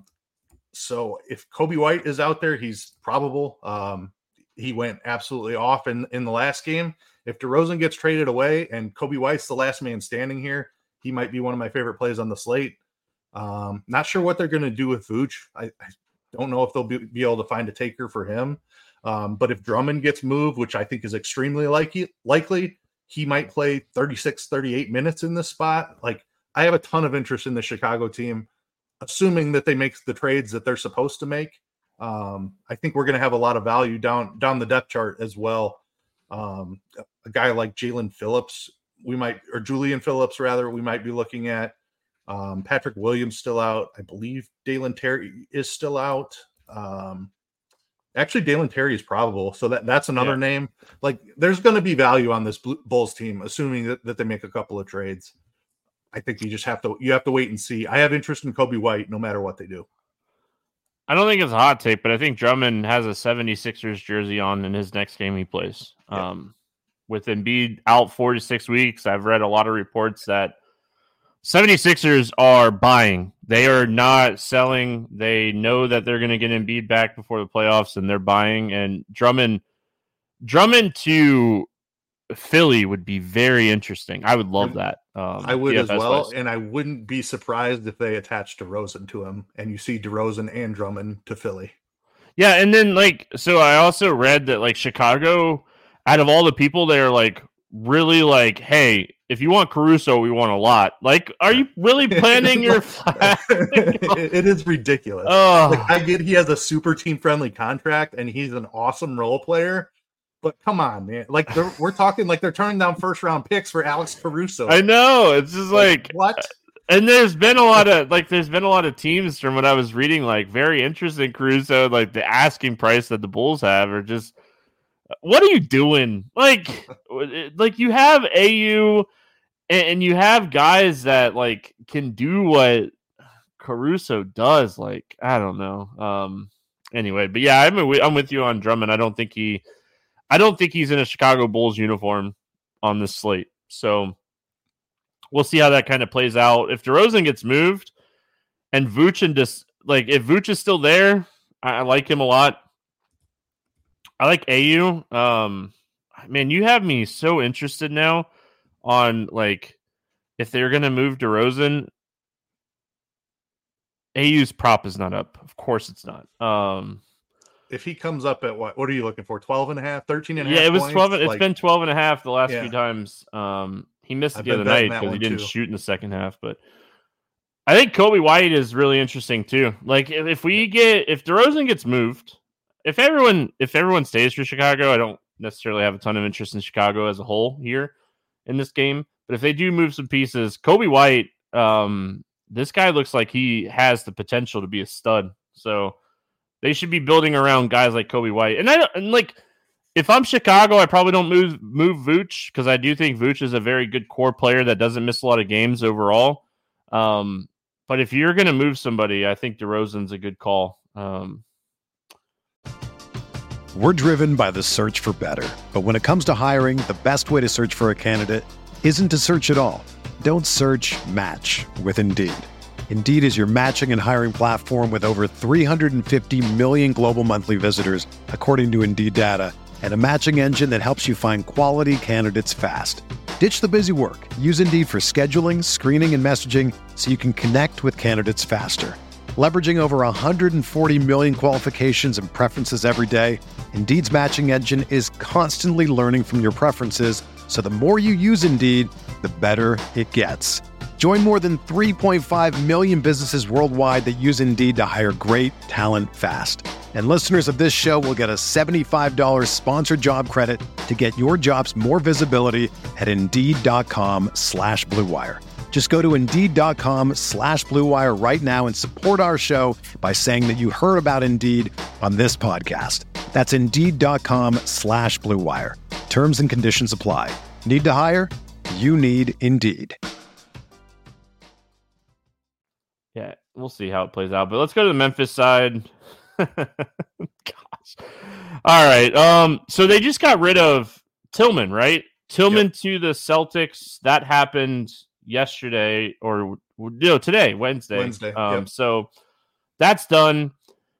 so if Kobe White is out there, he's probable. Um, he went absolutely off in, in the last game. If DeRozan gets traded away and Kobe White's the last man standing here, he might be one of my favorite plays on the slate. Um, not sure what they're going to do with Vooch. I, I don't know if they'll be, be able to find a taker for him. Um, but if Drummond gets moved, which I think is extremely likely, likely, he might play thirty-six, thirty-eight minutes in this spot. Like, I have a ton of interest in the Chicago team, assuming that they make the trades that they're supposed to make. Um, I think we're going to have a lot of value down, down the depth chart as well. Um, a guy like Jalen Phillips, we might, or Julian Phillips rather, we might be looking at. Um, Patrick Williams still out. I believe Dalen Terry is still out. Um, actually, Dalen Terry is probable. So that, that's another yeah. name. Like, there's going to be value on this Bulls team, assuming that, that they make a couple of trades. I think you just have to, you have to wait and see. I have interest in Kobe White no matter what they do. I don't think it's a hot take, but I think Drummond has a seventy-sixers jersey on in his next game he plays. Yeah. Um, with Embiid out four to six weeks, I've read a lot of reports that seventy-sixers are buying. They are not selling. They know that they're going to get Embiid back before the playoffs, and they're buying. And Drummond, Drummond to Philly would be very interesting. I would love that. Um, I would D F S as well, wise. And I wouldn't be surprised if they attached DeRozan to him, and you see DeRozan and Drummond to Philly. Yeah, and then, like, so I also read that, like, Chicago, out of all the people, they're, like, really like, hey, if you want Caruso, we want a lot. Like, are you really planning your flag? It is ridiculous. Oh. Like, I get he has a super team-friendly contract, and he's an awesome role player, but come on, man. Like, we're talking like they're turning down first-round picks for Alex Caruso. I know. It's just like, like what? And there's been a lot of like, there's been a lot of teams from what I was reading, like very interested in Caruso. Like the asking price that the Bulls have, are just, what are you doing? Like, like you have A U, and you have guys that like can do what Caruso does. Like, I don't know. Um. Anyway, but yeah, I'm I'm with you on Drummond. I don't think he, I don't think he's in a Chicago Bulls uniform on this slate. So we'll see how that kind of plays out. If DeRozan gets moved and Vooch and just like if Vooch is still there, I, I like him a lot. I like A U. Um, man, you have me so interested now on like if they're gonna move DeRozan. A U's prop is not up. Of course it's not. Um, if he comes up at what? What are you looking for? twelve and a half, thirteen and a yeah, half it was points? twelve. It's like, been twelve and a half the last yeah. few times. Um, he missed it I've the been other betting night that because he one didn't too. shoot in the second half. But I think Kobe White is really interesting too. Like if, if we get if DeRozan gets moved, if everyone if everyone stays for Chicago, I don't necessarily have a ton of interest in Chicago as a whole here in this game. But if they do move some pieces, Kobe White, um, this guy looks like he has the potential to be a stud. So they should be building around guys like Kobe White. And I don't, and like if I'm Chicago, I probably don't move move Vooch because I do think Vooch is a very good core player that doesn't miss a lot of games overall. Um, but if you're going to move somebody, I think DeRozan's a good call. Um, We're driven by the search for better. But when it comes to hiring, the best way to search for a candidate isn't to search at all. Don't search, match with Indeed. Indeed is your matching and hiring platform with over three hundred fifty million global monthly visitors, according to Indeed data, and a matching engine that helps you find quality candidates fast. Ditch the busy work. Use Indeed for scheduling, screening, and messaging so you can connect with candidates faster. Leveraging over one hundred forty million qualifications and preferences every day, Indeed's matching engine is constantly learning from your preferences, so the more you use Indeed, the better it gets. Join more than three point five million businesses worldwide that use Indeed to hire great talent fast. And listeners of this show will get a seventy-five dollars sponsored job credit to get your jobs more visibility at Indeed.com slash Blue Wire. Just go to Indeed.com slash Blue Wire right now and support our show by saying that you heard about Indeed on this podcast. That's Indeed.com slash Blue Wire. Terms and conditions apply. Need to hire? You need Indeed. Yeah, we'll see how it plays out. But let's go to the Memphis side. Gosh. All right. Um, so they just got rid of Tillman, right? Tillman yep. to the Celtics. That happened yesterday or no, today, Wednesday. Wednesday. Um, yep. So that's done.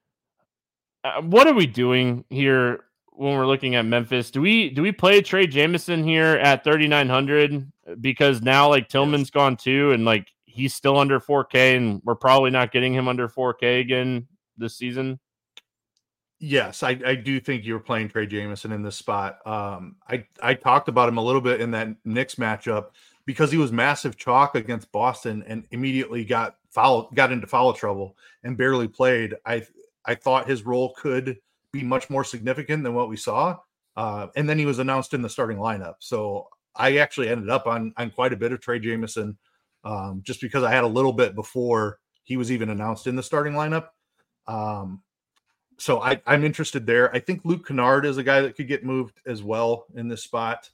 Uh, what are we doing here when we're looking at Memphis? Do we do we play Trey Jamison here at thirty-nine hundred because now like Tillman's yes. gone too and like he's still under four K and we're probably not getting him under four K again this season? Yes, I, I do think you're playing Trey Jamison in this spot. Um, I, I talked about him a little bit in that Knicks matchup because he was massive chalk against Boston and immediately got foul, got into foul trouble and barely played. I I thought his role could be much more significant than what we saw. Uh, and then he was announced in the starting lineup. So I actually ended up on, on quite a bit of Trey Jamison um, just because I had a little bit before he was even announced in the starting lineup. Um, So I, I'm interested there. I think Luke Kennard is a guy that could get moved as well in this spot.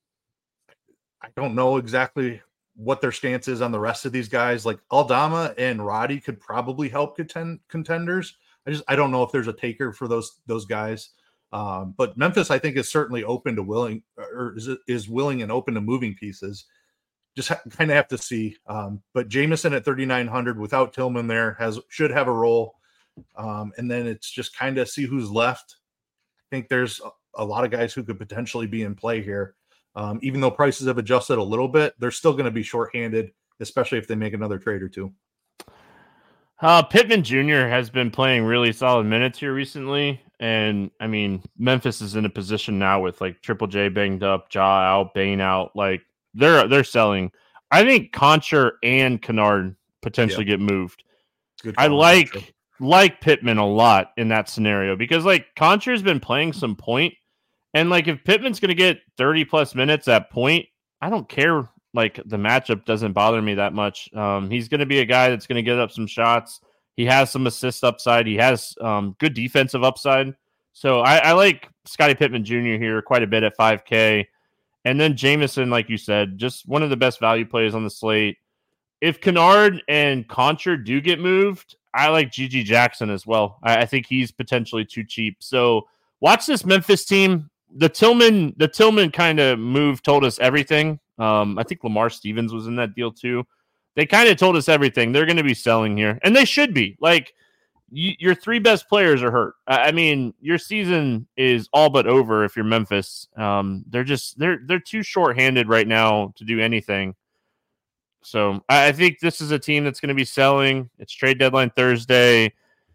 I don't know exactly what their stance is on the rest of these guys. Like Aldama and Roddy could probably help contend, contenders. I just I don't know if there's a taker for those those guys. Um, but Memphis, I think, is certainly open to willing or is is willing and open to moving pieces. Just ha- kind of have to see. Um, but Jamison at thirty-nine hundred without Tillman there has should have a role. Um, and then it's just kind of see who's left. I think there's a, a lot of guys who could potentially be in play here. Um, even though prices have adjusted a little bit, they're still going to be shorthanded, especially if they make another trade or two. Uh, Pittman Junior has been playing really solid minutes here recently. And I mean, Memphis is in a position now with like Triple J banged up, Ja out, Bane out. Like they're, they're selling. I think Concher and Kennard potentially yep. get moved. Good I like, Concher. like Pittman a lot in that scenario because like Concher's been playing some point and like if Pittman's going to get thirty plus minutes at point, I don't care. Like the matchup doesn't bother me that much. Um, he's going to be a guy that's going to get up some shots. He has some assist upside. He has um, good defensive upside. So I, I like Scottie Pittman Junior here quite a bit at five K. And then Jamison, like you said, just one of the best value plays on the slate. If Kennard and Concher do get moved, I like G G Jackson as well. I, I think he's potentially too cheap. So watch this Memphis team. The Tillman, the Tillman kind of move told us everything. Um, I think Lamar Stevens was in that deal too. They kind of told us everything. They're going to be selling here, and they should be. Like you, your three best players are hurt. I, I mean, your season is all but over if you're Memphis. Um, they're just they're they're too short-handed right now to do anything. So I, I think this is a team that's going to be selling. It's trade deadline Thursday.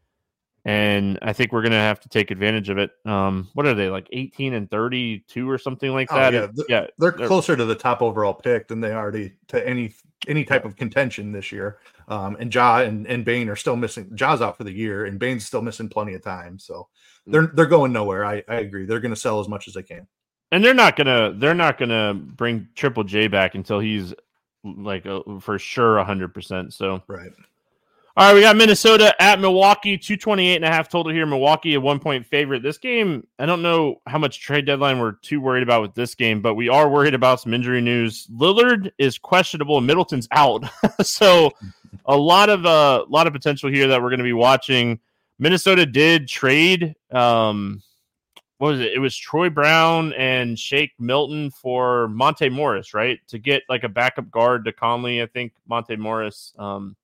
And I think we're going to have to take advantage of it. Um, what are they, like eighteen and thirty-two or something like oh, that? Yeah, they're, yeah, they're, they're closer to the top overall pick than they are to, to any any type of contention this year. Um, and Ja and, and Bane are still missing. Ja's out for the year, and Bane's still missing plenty of time. So they're they're going nowhere. I, I agree. They're going to sell as much as they can. And they're not gonna they're not gonna bring Triple J back until he's like a, for sure one hundred percent. So right. All right, we got Minnesota at Milwaukee, two twenty-eight and a half total here. Milwaukee, a one-point favorite. This game, I don't know how much trade deadline we're too worried about with this game, but we are worried about some injury news. Lillard is questionable and Middleton's out. So a lot of uh, lot of potential here that we're going to be watching. Minnesota did trade, um, what was it? It was Troy Brown and Shake Milton for Monte Morris, right? To get like a backup guard to Conley, I think, Monte Morris. Um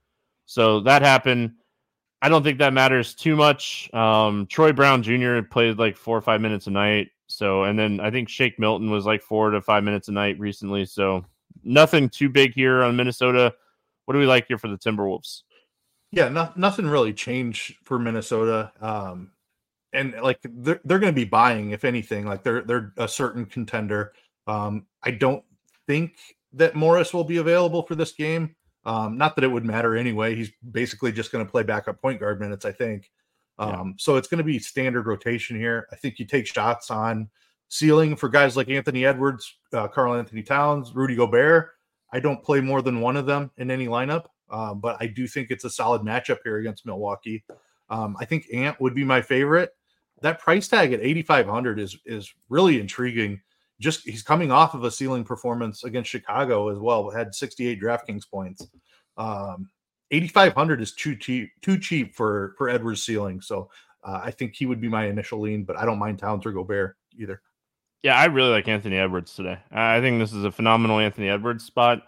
So that happened. I don't think that matters too much. Um, Troy Brown Junior played like four or five minutes a night. So, and then I think Shake Milton was like four to five minutes a night recently. So nothing too big here on Minnesota. What do we like here for the Timberwolves? Yeah, no, nothing really changed for Minnesota. Um, and like they're, they're going to be buying, if anything, like they're, they're a certain contender. Um, I don't think that Morris will be available for this game. Um, not that it would matter anyway. He's basically just going to play backup point guard minutes, I think. Um, yeah. So it's going to be standard rotation here. I think you take shots on ceiling for guys like Anthony Edwards, uh, Karl Anthony Towns, Rudy Gobert. I don't play more than one of them in any lineup, um, but I do think it's a solid matchup here against Milwaukee. Um, I think Ant would be my favorite. That price tag at eighty-five hundred is is really intriguing. Just he's coming off of a ceiling performance against Chicago as well. Had sixty-eight DraftKings points. Um, eighty-five hundred is too cheap, too cheap for for Edwards ceiling. So uh, I think he would be my initial lean, but I don't mind Towns or Gobert either. Yeah, I really like Anthony Edwards today. I think this is a phenomenal Anthony Edwards spot.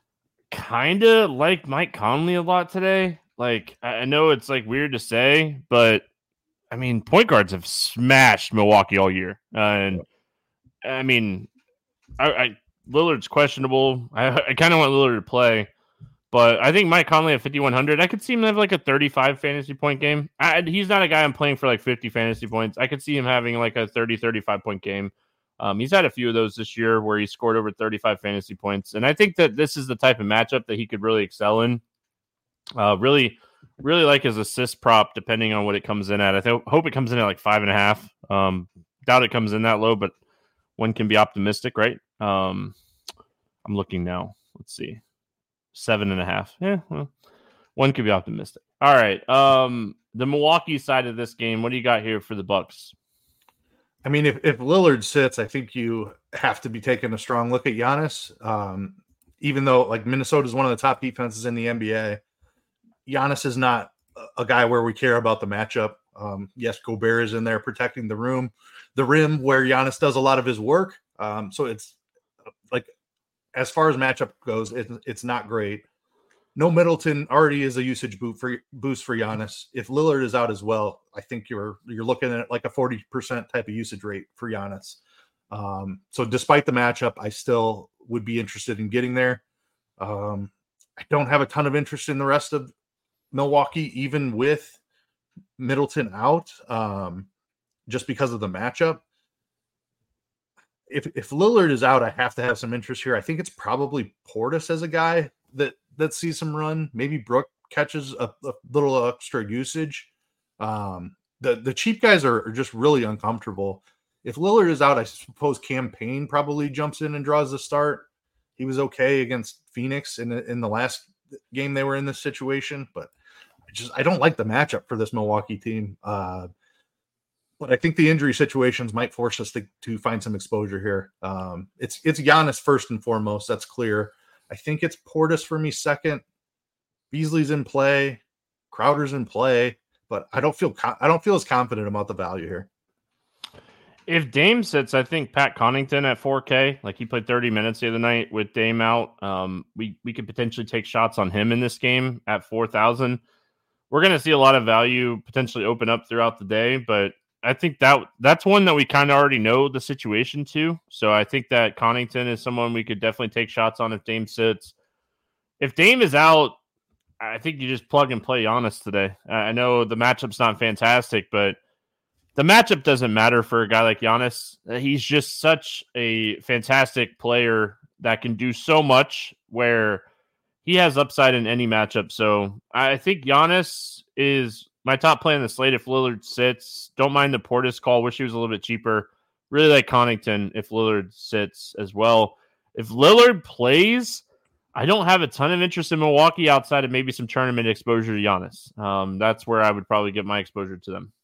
Kind of like Mike Conley a lot today. Like I know it's like weird to say, but I mean point guards have smashed Milwaukee all year, uh, and. I mean, I, I Lillard's questionable. I, I kind of want Lillard to play, but I think Mike Conley at fifty-one hundred, I could see him have like a thirty-five fantasy point game. I, he's not a guy I'm playing for like fifty fantasy points. I could see him having like a thirty, thirty-five point game. Um, he's had a few of those this year where he scored over thirty-five fantasy points. And I think that this is the type of matchup that he could really excel in. Uh, really, really like his assist prop, depending on what it comes in at. I th- hope it comes in at like five and a half. Um, doubt it comes in that low, but one can be optimistic, right? Um, I'm looking now. Let's see. Seven and a half. Yeah, well, one could be optimistic. All right. Um, the Milwaukee side of this game, what do you got here for the Bucks? I mean, if, if Lillard sits, I think you have to be taking a strong look at Giannis. Um, even though, like, Minnesota is one of the top defenses in the N B A, Giannis is not a guy where we care about the matchup. Um, yes, Gobert is in there protecting the room, the rim where Giannis does a lot of his work. Um, so it's like, as far as matchup goes, it, it's not great. No Middleton already is a usage boot for, boost for Giannis. If Lillard is out as well, I think you're you're looking at like a forty percent type of usage rate for Giannis. Um, so despite the matchup, I still would be interested in getting there. Um, I don't have a ton of interest in the rest of Milwaukee, even with Middleton out, um, just because of the matchup. If if Lillard is out, I have to have some interest here. I think it's probably Portis as a guy that that sees some run. Maybe Brook catches a, a little extra usage. Um, the the cheap guys are, are just really uncomfortable. If Lillard is out, I suppose Cam Payne probably jumps in and draws the start. He was okay against Phoenix in the, in the last game they were in this situation, but I just I don't like the matchup for this Milwaukee team. Uh, but I think the injury situations might force us to, to find some exposure here. Um, it's it's Giannis first and foremost. That's clear. I think it's Portis for me second. Beasley's in play. Crowder's in play, but I don't feel I don't feel as confident about the value here. If Dame sits, I think Pat Connaughton at four K, like he played thirty minutes the other night with Dame out. Um, we we could potentially take shots on him in this game at four thousand. we're going to see a lot of value potentially open up throughout the day, but I think that that's one that we kind of already know the situation to. So I think that Connaughton is someone we could definitely take shots on if Dame sits. If Dame is out, I think you just plug and play Giannis today. I know the matchup's not fantastic, but the matchup doesn't matter for a guy like Giannis. He's just such a fantastic player that can do so much where he has upside in any matchup. So I think Giannis is my top play on the slate if Lillard sits. Don't mind the Portis call. Wish he was a little bit cheaper. Really like Connaughton if Lillard sits as well. If Lillard plays, I don't have a ton of interest in Milwaukee outside of maybe some tournament exposure to Giannis. Um, that's where I would probably get my exposure to them.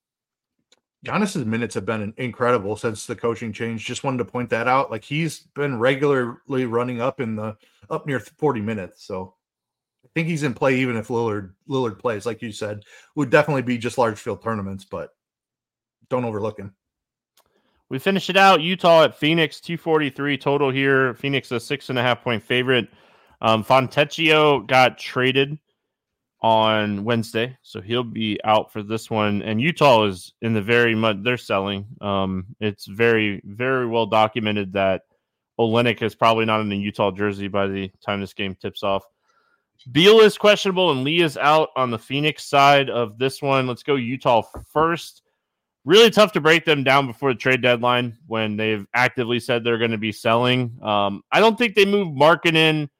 Giannis's minutes have been incredible since the coaching change. Just wanted to point that out. Like he's been regularly running up in the up near forty minutes. So I think he's in play even if Lillard Lillard plays. Like you said, would definitely be just large field tournaments, but don't overlook him. We finish it out. Utah at Phoenix, two forty-three total here. Phoenix a six and a half point favorite. Um, Fontecchio got traded on Wednesday, so he'll be out for this one. And Utah is in the very much they're selling. Um, it's very, very well documented that Olynyk is probably not in the Utah jersey by the time this game tips off. Beal is questionable and Lee is out on the Phoenix side of this one. Let's go Utah first. Really tough to break them down before the trade deadline when they've actively said they're going to be selling. Um, I don't think they move Markkanen,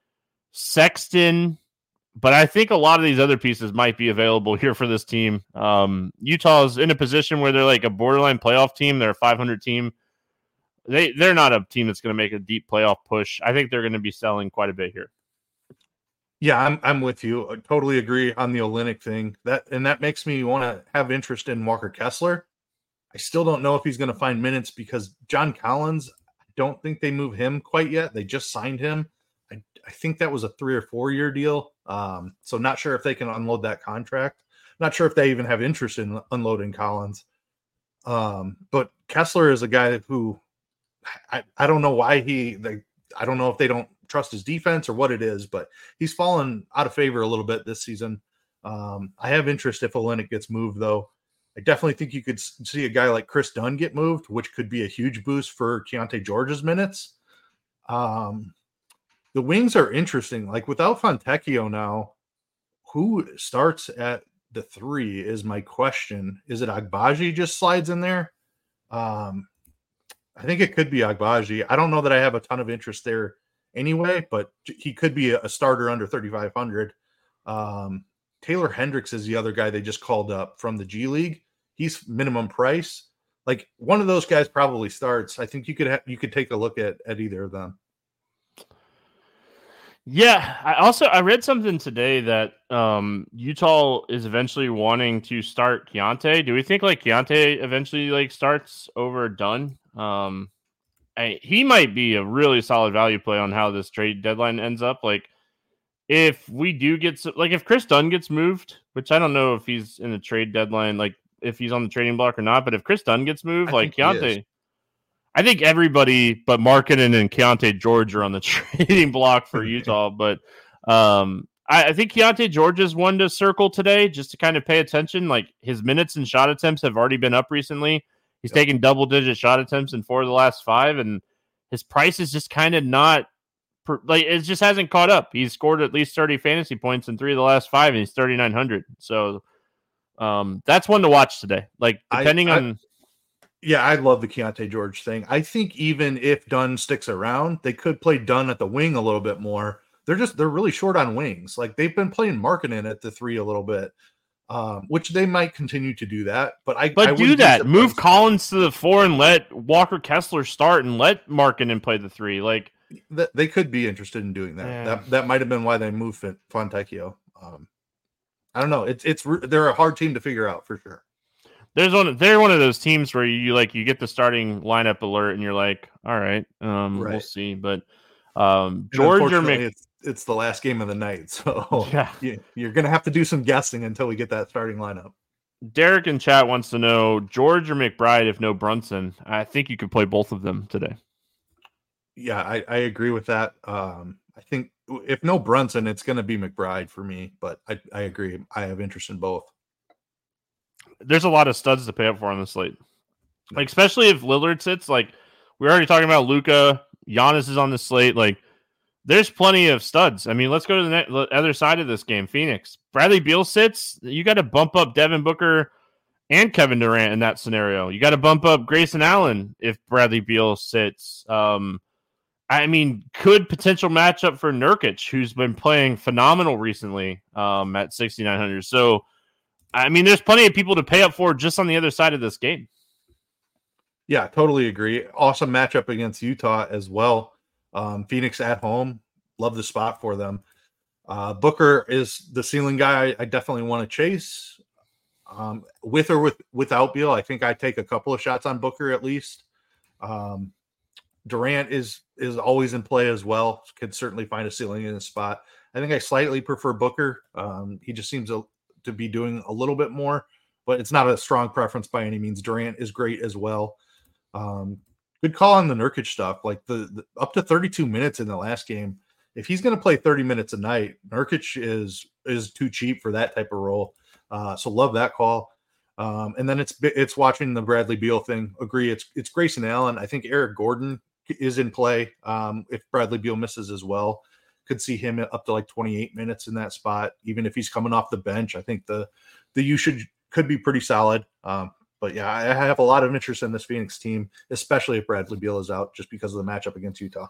Sexton, but I think a lot of these other pieces might be available here for this team. Um, Utah's in a position where they're like a borderline playoff team. They're a five hundred team. They, they're not a team that's going to make a deep playoff push. I think they're going to be selling quite a bit here. Yeah, I'm I'm with you. I totally agree on the Olynyk thing. That and that makes me want to have interest in Walker Kessler. I still don't know if he's going to find minutes because John Collins, I don't think they move him quite yet. They just signed him. I, I think that was a three or four year deal. Um, so not sure if they can unload that contract. Not sure if they even have interest in unloading Collins. Um, but Kessler is a guy who I, I don't know why he, they, I don't know if they don't trust his defense or what it is, but he's fallen out of favor a little bit this season. Um, I have interest if Olynyk gets moved though. I definitely think you could see a guy like Chris Dunn get moved, which could be a huge boost for Keontae George's minutes. Um, the wings are interesting. Like without Fontecchio now, who starts at the three is my question. Is it Agbaji just slides in there? Um, I think it could be Agbaji. I don't know that I have a ton of interest there anyway, but he could be a starter under thirty-five hundred. Um, Taylor Hendricks is the other guy they just called up from the G League. He's minimum price. Like one of those guys probably starts. I think you could ha- you could take a look at at either of them. Yeah, I also I read something today that um, Utah is eventually wanting to start Keontae. Do we think like Keontae eventually like starts over Dunn? Um, I, he might be a really solid value play on how this trade deadline ends up. Like if we do get some, like if Chris Dunn gets moved, which I don't know if he's in the trade deadline, like if he's on the trading block or not, but if Chris Dunn gets moved, I like Keontae, I think everybody but Markkanen and Keontae George are on the trading block for Utah. But um, I, I think Keontae George is one to circle today just to kind of pay attention. Like his minutes and shot attempts have already been up recently. He's yep. taken double digit shot attempts in four of the last five, and his price is just kind of not per, like it just hasn't caught up. He's scored at least thirty fantasy points in three of the last five, and he's thirty-nine hundred. So um, that's one to watch today. Like depending I, I, on. Yeah, I love the Keontae George thing. I think even if Dunn sticks around, they could play Dunn at the wing a little bit more. They're just they're really short on wings. Like they've been playing Markkanen at the three a little bit, um, which they might continue to do that. But I but I do that. Move Collins to the four and let Walker Kessler start and let Markkanen play the three. Like that, they could be interested in doing that. Yeah. That that might have been why they moved Fontecchio. Um, I don't know. It's it's they're a hard team to figure out for sure. There's one. They're one of those teams where you like you get the starting lineup alert and you're like, all right, um, right. we'll see. But um, George or Mc... it's it's the last game of the night, so yeah. you, you're gonna have to do some guessing until we get that starting lineup. Derek in chat wants to know George or McBride if no Brunson. I think you could play both of them today. Yeah, I, I agree with that. Um, I think if no Brunson, it's going to be McBride for me. But I, I agree. I have interest in both. There's a lot of studs to pay up for on the slate, like especially if Lillard sits. Like we're already talking about Luka, Giannis is on the slate. Like there's plenty of studs. I mean, let's go to the, ne- the other side of this game. Phoenix, Bradley Beal sits. You got to bump up Devin Booker and Kevin Durant in that scenario. You got to bump up Grayson Allen if Bradley Beal sits. Um, I mean, could potential matchup for Nurkic, who's been playing phenomenal recently um, at sixty-nine hundred. So, I mean, there's plenty of people to pay up for just on the other side of this game. Yeah, totally agree. Awesome matchup against Utah as well. Um, Phoenix at home. Love the spot for them. Uh, Booker is the ceiling guy I definitely want to chase. Um, with or with without Beal, I think I take a couple of shots on Booker at least. Um, Durant is is always in play as well. Could certainly find a ceiling in his spot. I think I slightly prefer Booker. Um, he just seems to, to be doing a little bit more, but it's not a strong preference by any means. Durant is great as well. Um, good call on the Nurkic stuff. Like the, the up to thirty-two minutes in the last game. If he's going to play thirty minutes a night, Nurkic is is too cheap for that type of role. Uh, so love that call. Um, and then it's it's watching the Bradley Beal thing. Agree. It's it's Grayson Allen. I think Eric Gordon is in play. Um, if Bradley Beal misses as well, could see him up to like twenty-eight minutes in that spot. Even if he's coming off the bench, I think the the usage could be pretty solid. Um, but yeah, I have a lot of interest in this Phoenix team, especially if Bradley Beal is out, just because of the matchup against Utah.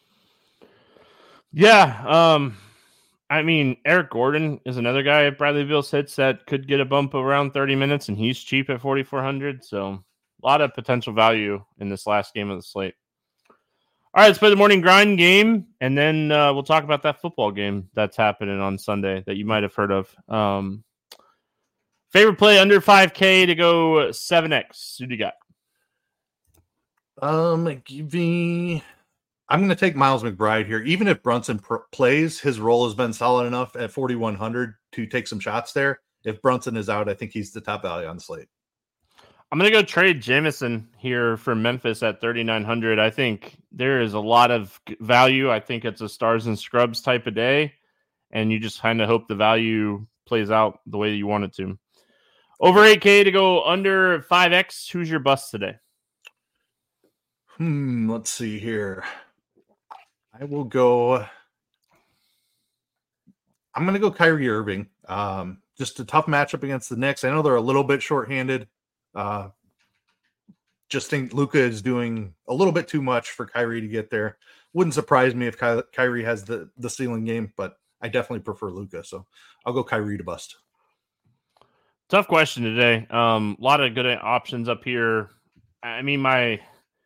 Yeah, um, I mean, Eric Gordon is another guy at Bradley Beal's hits that could get a bump around thirty minutes, and he's cheap at forty-four hundred. So a lot of potential value in this last game of the slate. All right, let's play the morning grind game, and then uh, we'll talk about that football game that's happening on Sunday that you might have heard of. Um, favorite play under five K to go seven X. Who do you got? Um, give me... I'm going to take Miles McBride here. Even if Brunson pr- plays, his role has been solid enough at forty-one hundred to take some shots there. If Brunson is out, I think he's the top value on the slate. I'm going to go trade Jamison here from Memphis at thirty-nine hundred. I think there is a lot of value. I think it's a stars and scrubs type of day, and you just kind of hope the value plays out the way that you want it to. Over eight K to go under five X. Who's your bust today? Hmm, let's see here. I will go. I'm going to go Kyrie Irving. Um, just a tough matchup against the Knicks. I know they're a little bit shorthanded. Uh, just think Luka is doing a little bit too much for Kyrie to get there. Wouldn't surprise me if Ky- Kyrie has the, the ceiling game, but I definitely prefer Luka. So I'll go Kyrie to bust. Tough question today. Um, a lot of good options up here. I mean, my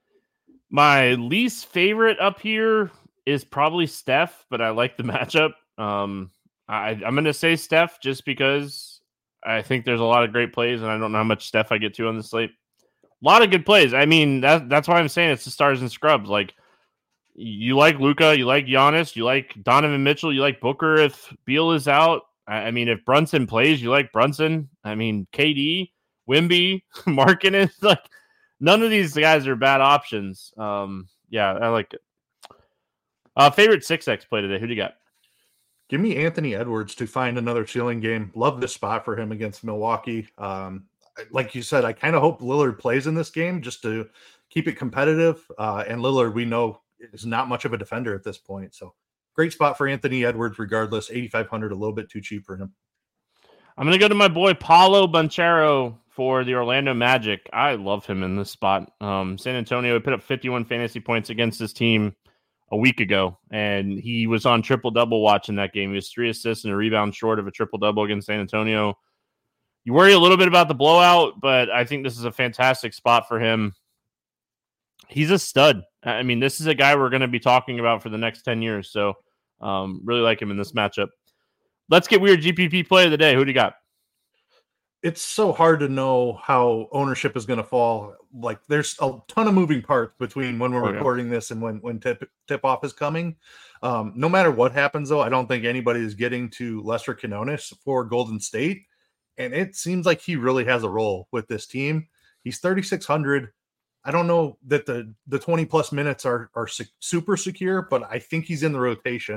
my least favorite up here is probably Steph, but I like the matchup. Um, I, I'm going to say Steph just because I think there's a lot of great plays, and I don't know how much Steph I get to on the slate. A lot of good plays. I mean, that, that's why I'm saying it's the stars and scrubs. Like, you like Luka, you like Giannis, you like Donovan Mitchell, you like Booker if Beal is out. I, I mean, if Brunson plays, you like Brunson. I mean, K D, Wemby, Markkanen. Like, none of these guys are bad options. Um, yeah, I like it. Uh, favorite six X play today. Who do you got? Give me Anthony Edwards to find another ceiling game. Love this spot for him against Milwaukee. Um, like you said, I kind of hope Lillard plays in this game just to keep it competitive. Uh, and Lillard, we know, is not much of a defender at this point. So great spot for Anthony Edwards, regardless. eighty-five hundred, a little bit too cheap for him. I'm going to go to my boy Paolo Banchero for the Orlando Magic. I love him in this spot. Um, San Antonio put up fifty-one fantasy points against this team a week ago, and he was on triple-double watch in that game. He was three assists and a rebound short of a triple-double against San Antonio. You worry a little bit about the blowout, but I think this is a fantastic spot for him. He's a stud. I mean, this is a guy we're going to be talking about for the next ten years, so um, really like him in this matchup. Let's get weird G P P play of the day. Who do you got? It's so hard to know how ownership is going to fall. Like, there's a ton of moving parts between when we're Oh, yeah. recording this and when when tip tip off is coming. Um, no matter what happens, though, I don't think anybody is getting to Lester Quinones for Golden State, and it seems like he really has a role with this team. He's thirty-six hundred. I don't know that the the twenty plus minutes are are su- super secure, but I think he's in the rotation.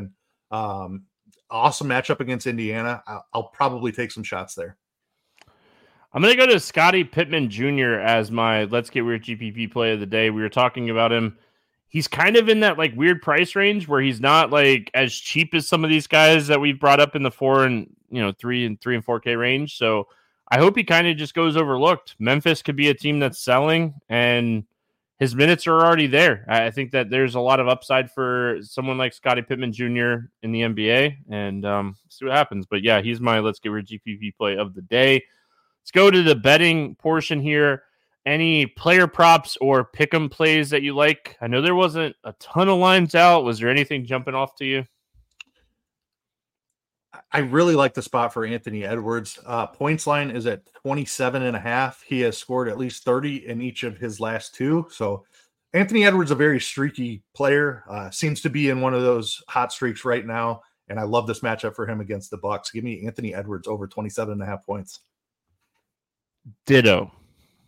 Um, awesome matchup against Indiana. I'll, I'll probably take some shots there. I'm going to go to Scotty Pittman Junior as my Let's Get Weird G P P play of the day. We were talking about him. He's kind of in that like weird price range where he's not like as cheap as some of these guys that we've brought up in the four and, you know, three and three and four K range. So I hope he kind of just goes overlooked. Memphis could be a team that's selling and his minutes are already there. I think that there's a lot of upside for someone like Scotty Pittman Junior in the N B A, and um, see what happens. But yeah, he's my Let's Get Weird G P P play of the day. Let's go to the betting portion here. Any player props or pick'em plays that you like? I know there wasn't a ton of lines out. Was there anything jumping off to you? I really like the spot for Anthony Edwards. Uh, points line is at twenty-seven and a half. He has scored at least thirty in each of his last two. So Anthony Edwards, a very streaky player, uh, seems to be in one of those hot streaks right now. And I love this matchup for him against the Bucks. Give me Anthony Edwards over twenty-seven and a half points. Ditto.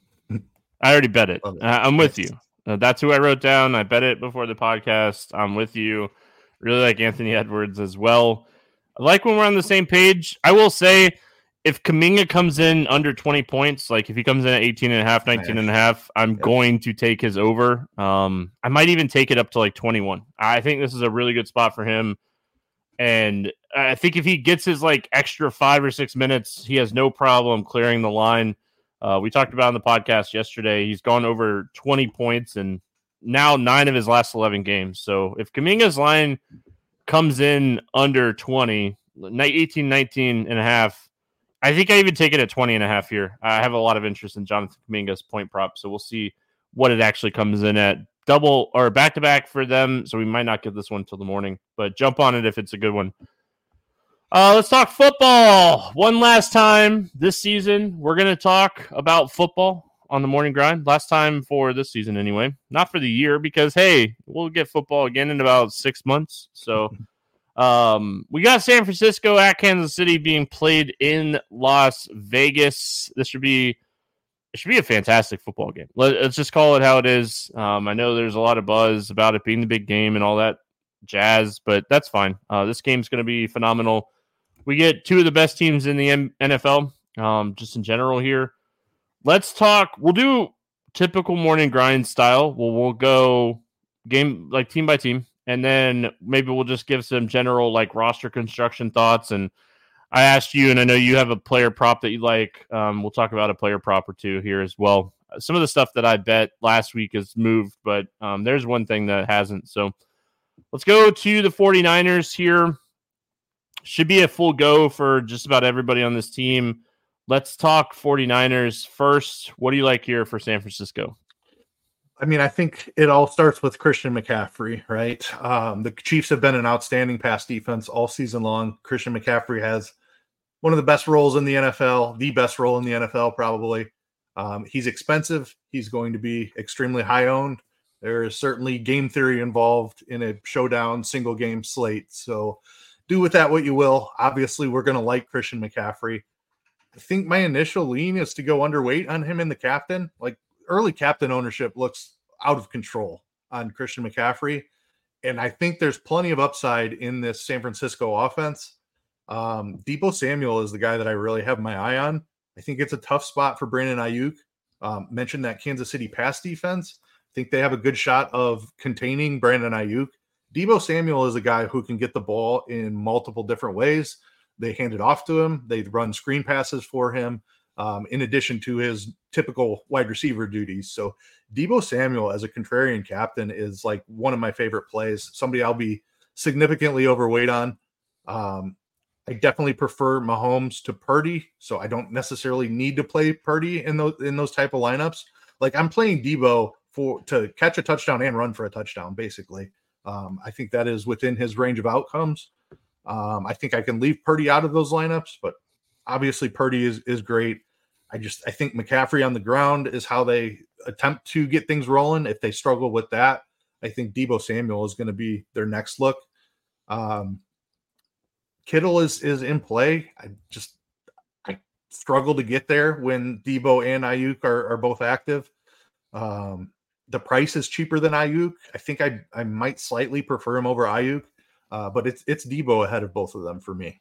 I already bet it. it. Uh, I'm with you. Uh, that's who I wrote down. I bet it before the podcast. I'm with you. Really like Anthony Edwards as well. I like when we're on the same page. I will say, if Kuminga comes in under twenty points, like if he comes in at eighteen and a half, nineteen and a half, I'm yep. going to take his over. Um, I might even take it up to like twenty-one. I think this is a really good spot for him. And I think if he gets his like extra five or six minutes, he has no problem clearing the line. Uh, we talked about on the podcast yesterday, he's gone over twenty points and now nine of his last eleven games. So if Kuminga's line comes in under twenty, eighteen, nineteen and a half, I think I even take it at twenty and a half here. I have a lot of interest in Jonathan Kuminga's point prop, so we'll see what it actually comes in at. Double or back-to-back for them, so we might not get this one till the morning, but jump on it if it's a good one. Uh, let's talk football. One last time this season, we're going to talk about football on the morning grind. Last time for this season anyway. Not for the year because, hey, we'll get football again in about six months. So um, we got San Francisco at Kansas City being played in Las Vegas. This should be it should be a fantastic football game. Let, let's just call it how it is. Um, I know there's a lot of buzz about it being the big game and all that jazz, but that's fine. Uh, this game's going to be phenomenal. We get two of the best teams in the N F L, um, just in general here. Let's talk. We'll do typical morning grind style. We'll, we'll go game like team by team, and then maybe we'll just give some general like roster construction thoughts. And I asked you, and I know you have a player prop that you like. Um, we'll talk about a player prop or two here as well. Some of the stuff that I bet last week has moved, but um, there's one thing that hasn't. So let's go to the 49ers here. Should be a full go for just about everybody on this team. Let's talk 49ers first. What do you like here for San Francisco? I mean, I think it all starts with Christian McCaffrey, right? Um, the Chiefs have been an outstanding pass defense all season long. Christian McCaffrey has one of the best roles in the N F L, the best role in the N F L probably. Um, he's expensive. He's going to be extremely high owned. There is certainly game theory involved in a showdown single game slate. So do with that what you will. Obviously, we're going to like Christian McCaffrey. I think my initial lean is to go underweight on him in the captain. Like early captain ownership looks out of control on Christian McCaffrey. And I think there's plenty of upside in this San Francisco offense. Um, Deebo Samuel is the guy that I really have my eye on. I think it's a tough spot for Brandon Ayuk. Um, mentioned that Kansas City pass defense. I think they have a good shot of containing Brandon Ayuk. Deebo Samuel is a guy who can get the ball in multiple different ways. They hand it off to him. They run screen passes for him, um, in addition to his typical wide receiver duties. So Deebo Samuel as a contrarian captain is like one of my favorite plays, somebody I'll be significantly overweight on. Um, I definitely prefer Mahomes to Purdy, so I don't necessarily need to play Purdy in those in those type of lineups. Like I'm playing Deebo for to catch a touchdown and run for a touchdown, basically. Um, I think that is within his range of outcomes. Um, I think I can leave Purdy out of those lineups, but obviously Purdy is is great. I just I think McCaffrey on the ground is how they attempt to get things rolling. If they struggle with that, I think Deebo Samuel is going to be their next look. Um, Kittle is is in play. I just I struggle to get there when Deebo and Ayuk are, are both active. Um, the price is cheaper than Ayuk. I think I I might slightly prefer him over Ayuk. Uh, but it's it's Debo ahead of both of them for me.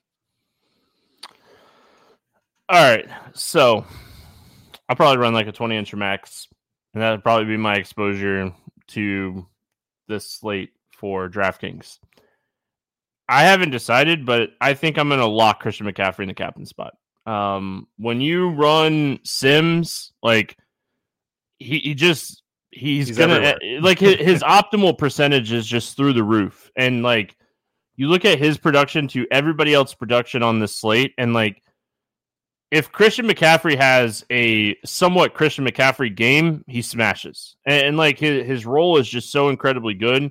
All right, so I'll probably run like a twenty inch max, and that would probably be my exposure to this slate for DraftKings. I haven't decided, but I think I'm going to lock Christian McCaffrey in the captain spot. Um, when you run Sims, like he, he just he's, he's gonna everywhere. Like his, his optimal percentage is just through the roof, and like you look at his production to everybody else's production on this slate, and like if Christian McCaffrey has a somewhat Christian McCaffrey game, he smashes, and, and like his his role is just so incredibly good.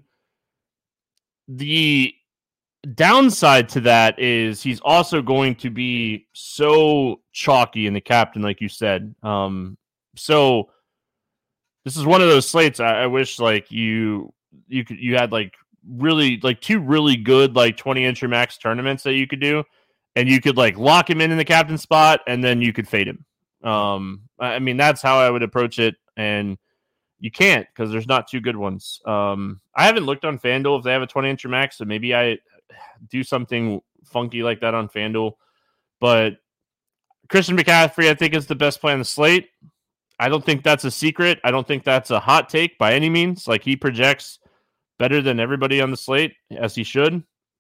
The downside to that is he's also going to be so chalky in the captain, like you said. Um, so this is one of those slates I, I wish like you you could you had like really like two really good like twenty inch or max tournaments that you could do, and you could like lock him in in the captain spot, and then you could fade him. Um, I mean that's how I would approach it, and you can't because there's not two good ones. Um, I haven't looked on FanDuel if they have a twenty inch or max, so maybe I do something funky like that on FanDuel. But Christian McCaffrey, I think, is the best play on the slate. I don't think that's a secret. I don't think that's a hot take by any means. Like, he projects better than everybody on the slate, as he should.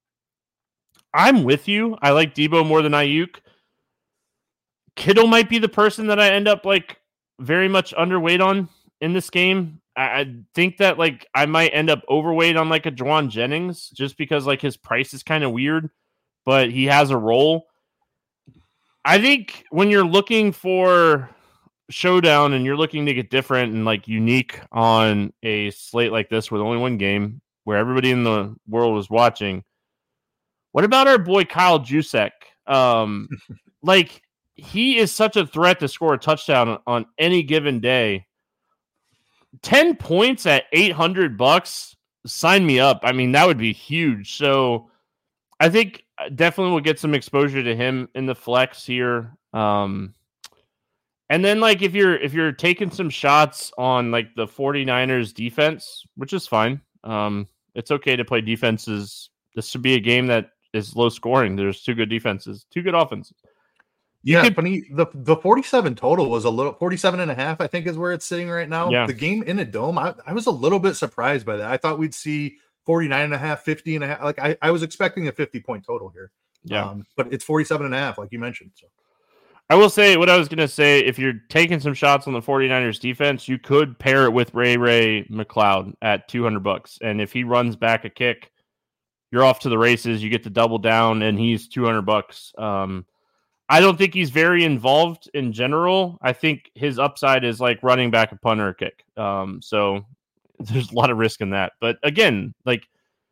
I'm with you. I like Debo more than Ayuk. Kittle might be the person that I end up, like, very much underweight on in this game. I think that like I might end up overweight on like a Juwan Jennings just because like his price is kind of weird, but he has a role. I think when you're looking for showdown and you're looking to get different and like unique on a slate like this with only one game where everybody in the world is watching, what about our boy Kyle Juszczyk? Um, like he is such a threat to score a touchdown on any given day. ten points at eight hundred bucks, sign me up. I mean, that would be huge. So I think definitely we'll get some exposure to him in the flex here. Um, and then like, if you're, if you're taking some shots on like the 49ers defense, which is fine. Um, it's okay to play defenses. This should be a game that is low scoring. There's two good defenses, two good offenses. You yeah, could, funny. The the forty-seven total was a little forty-seven and a half, I think is where it's sitting right now. Yeah. The game in a dome, I, I was a little bit surprised by that. I thought we'd see forty-nine and a half, fifty and a half. Like I, I was expecting a fifty point total here. Yeah. Um, but it's forty-seven and a half, like you mentioned. So I will say what I was going to say, if you're taking some shots on the 49ers defense, you could pair it with Ray Ray McCloud at two hundred bucks. And if he runs back a kick, you're off to the races. You get to double down and he's two hundred bucks. Um, I don't think he's very involved in general. I think his upside is like running back a punt or a kick. Um, so there's a lot of risk in that. But again, like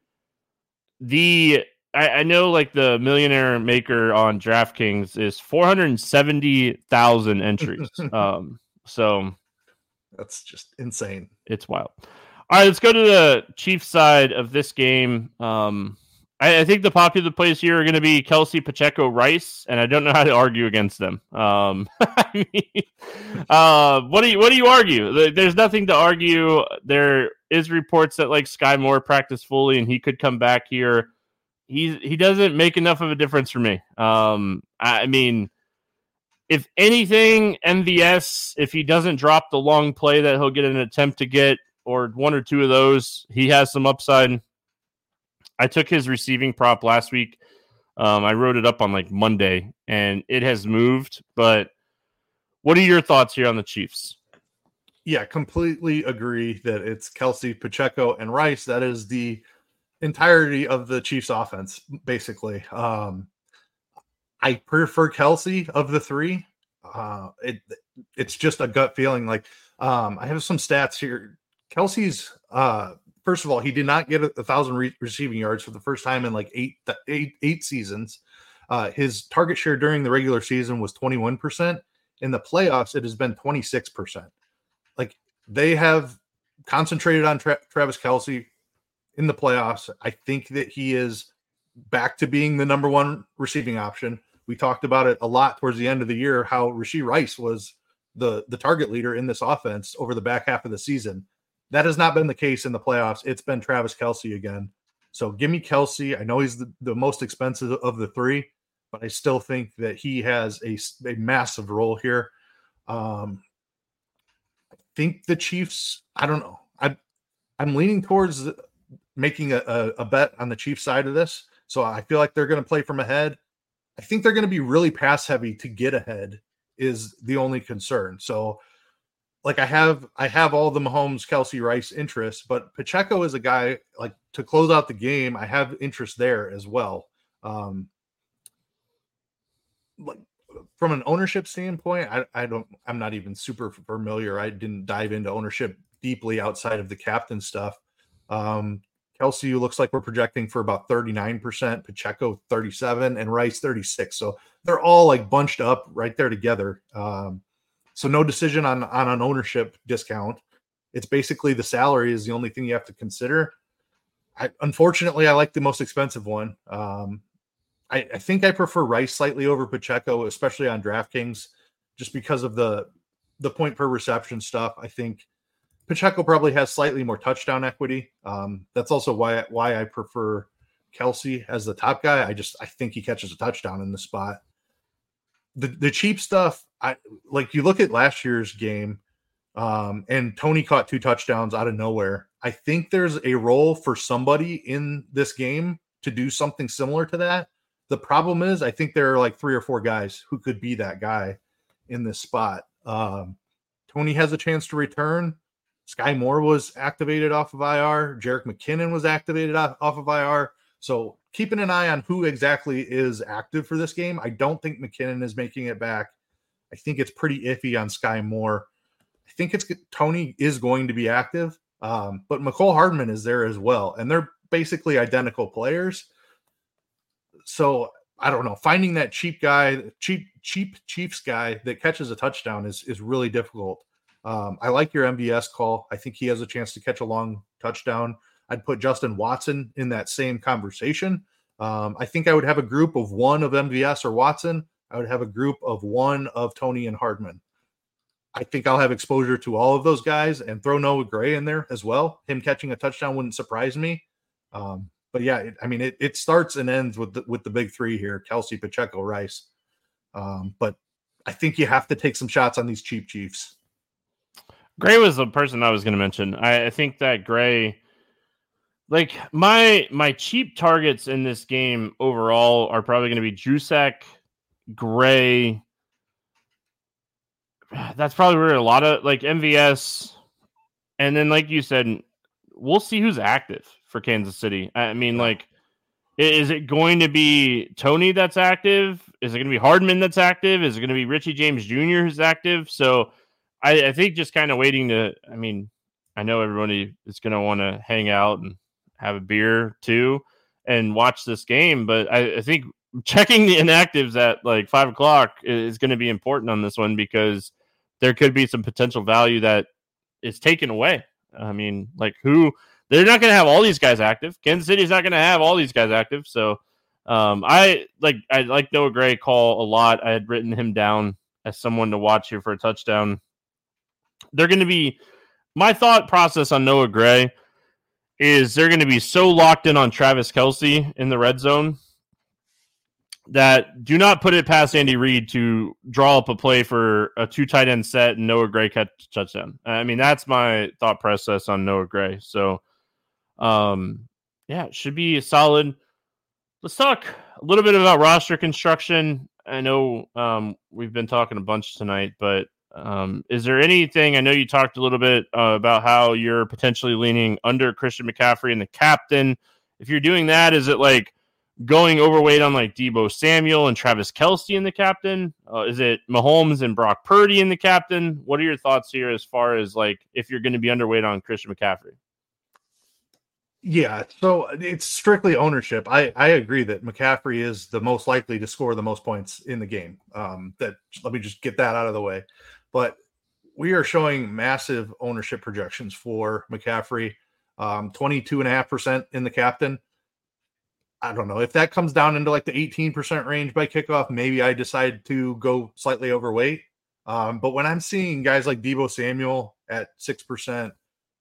the I, I know like the millionaire maker on DraftKings is four hundred seventy thousand entries. um, so that's just insane. It's wild. All right, let's go to the Chiefs side of this game. Um, I, I think the popular plays here are going to be Kelsey, Pacheco, Rice, and I don't know how to argue against them. Um, I mean, uh, what do you what do you argue? There's nothing to argue. There is reports that like Sky Moore practiced fully and he could come back here. He he doesn't make enough of a difference for me. Um, I mean, if anything, M V S, if he doesn't drop the long play that he'll get an attempt to get, or one or two of those, he has some upside. I took his receiving prop last week. Um, I wrote it up on like Monday, and it has moved. But what are your thoughts here on the Chiefs? Yeah, completely agree that it's Kelsey, Pacheco, and Rice. That is the entirety of the Chiefs offense, basically. Um, I prefer Kelsey of the three. Uh, it It's just a gut feeling. Like um, I have some stats here. Kelsey's, uh, first of all, he did not get a, a thousand re- receiving yards for the first time in like eight, eight, eight seasons. Uh, his target share during the regular season was twenty-one percent. In the playoffs, it has been twenty-six percent. Like they have concentrated on Tra- Travis Kelsey in the playoffs. I think that he is back to being the number one receiving option. We talked about it a lot towards the end of the year, how Rashee Rice was the, the target leader in this offense over the back half of the season. That has not been the case in the playoffs. It's been Travis Kelsey again. So give me Kelce. I know he's the, the most expensive of the three, but I still think that he has a, a massive role here. Um, I think the Chiefs, I don't know. I, I'm leaning towards making a, a, a bet on the Chiefs side of this. So I feel like they're going to play from ahead. I think they're going to be really pass heavy to get ahead is the only concern. So like I have, I have all the Mahomes, Kelce, Rice interests, but Pacheco is a guy like to close out the game. I have interest there as well. Um, like from an ownership standpoint, I, I don't, I'm not even super familiar. I didn't dive into ownership deeply outside of the captain stuff. Um, Kelce looks like we're projecting for about thirty-nine percent, Pacheco thirty-seven, and Rice thirty-six. So they're all like bunched up right there together. Um, so no decision on, on an ownership discount. It's basically the salary is the only thing you have to consider. I, unfortunately, I like the most expensive one. Um, I, I think I prefer Rice slightly over Pacheco, especially on DraftKings, just because of the the point per reception stuff. I think Pacheco probably has slightly more touchdown equity. Um, that's also why why I prefer Kelce as the top guy. I just I think he catches a touchdown in the spot. The the cheap stuff, I like you look at last year's game, um, and Tony caught two touchdowns out of nowhere. I think there's a role for somebody in this game to do something similar to that. The problem is, I think there are like three or four guys who could be that guy in this spot. Um, Tony has a chance to return. Sky Moore was activated off of I R. Jerick McKinnon was activated off, off of I R. So keeping an eye on who exactly is active for this game. I don't think McKinnon is making it back. I think it's pretty iffy on Sky Moore. I think it's Tony is going to be active, um, but McCole Hardman is there as well. And they're basically identical players. So I don't know. Finding that cheap guy, cheap, cheap Chiefs guy that catches a touchdown is, is really difficult. Um, I like your M V S call. I think he has a chance to catch a long touchdown. I'd put Justin Watson in that same conversation. Um, I think I would have a group of one of M V S or Watson. I would have a group of one of Tony and Hardman. I think I'll have exposure to all of those guys and throw Noah Gray in there as well. Him catching a touchdown wouldn't surprise me. Um, but yeah, it, I mean, it, it starts and ends with the, with the big three here, Kelce, Pacheco, Rice. Um, but I think you have to take some shots on these cheap Chiefs. Gray was the person I was going to mention. I, I think that Gray, like my my cheap targets in this game overall are probably going to be Juszczyk, Gray. That's probably where a lot of like M V S, and then like you said, we'll see who's active for Kansas City. I mean, like, is it going to be Tony that's active? Is it going to be Hardman that's active? Is it going to be Richie James Junior who's active? So I, I think just kind of waiting to, I mean, I know everybody is going to want to hang out and have a beer too and watch this game, but I, I think checking the inactives at like five o'clock is going to be important on this one because there could be some potential value that is taken away. I mean, like who, they're not going to have all these guys active. Kansas City's not going to have all these guys active. So um, I like, I like Noah Gray call a lot. I had written him down as someone to watch here for a touchdown. They're going to be, my thought process on Noah Gray is they're going to be so locked in on Travis Kelce in the red zone that do not put it past Andy Reid to draw up a play for a two tight end set and Noah Gray catch touchdown. I mean, that's my thought process on Noah Gray. So, um, yeah, it should be solid. Let's talk a little bit about roster construction. I know um, we've been talking a bunch tonight, but Um, is there anything, I know you talked a little bit uh, about how you're potentially leaning under Christian McCaffrey and the captain. If you're doing that, is it like going overweight on like Deebo Samuel and Travis Kelce in the captain? Uh, is it Mahomes and Brock Purdy in the captain? What are your thoughts here as far as like if you're going to be underweight on Christian McCaffrey? Yeah, so it's strictly ownership. I, I agree that McCaffrey is the most likely to score the most points in the game. Um, that let me just get that out of the way. But we are showing massive ownership projections for McCaffrey, um, twenty-two point five percent in the captain. I don't know if that comes down into like the eighteen percent range by kickoff. Maybe I decide to go slightly overweight. Um, but when I'm seeing guys like Deebo Samuel at six percent,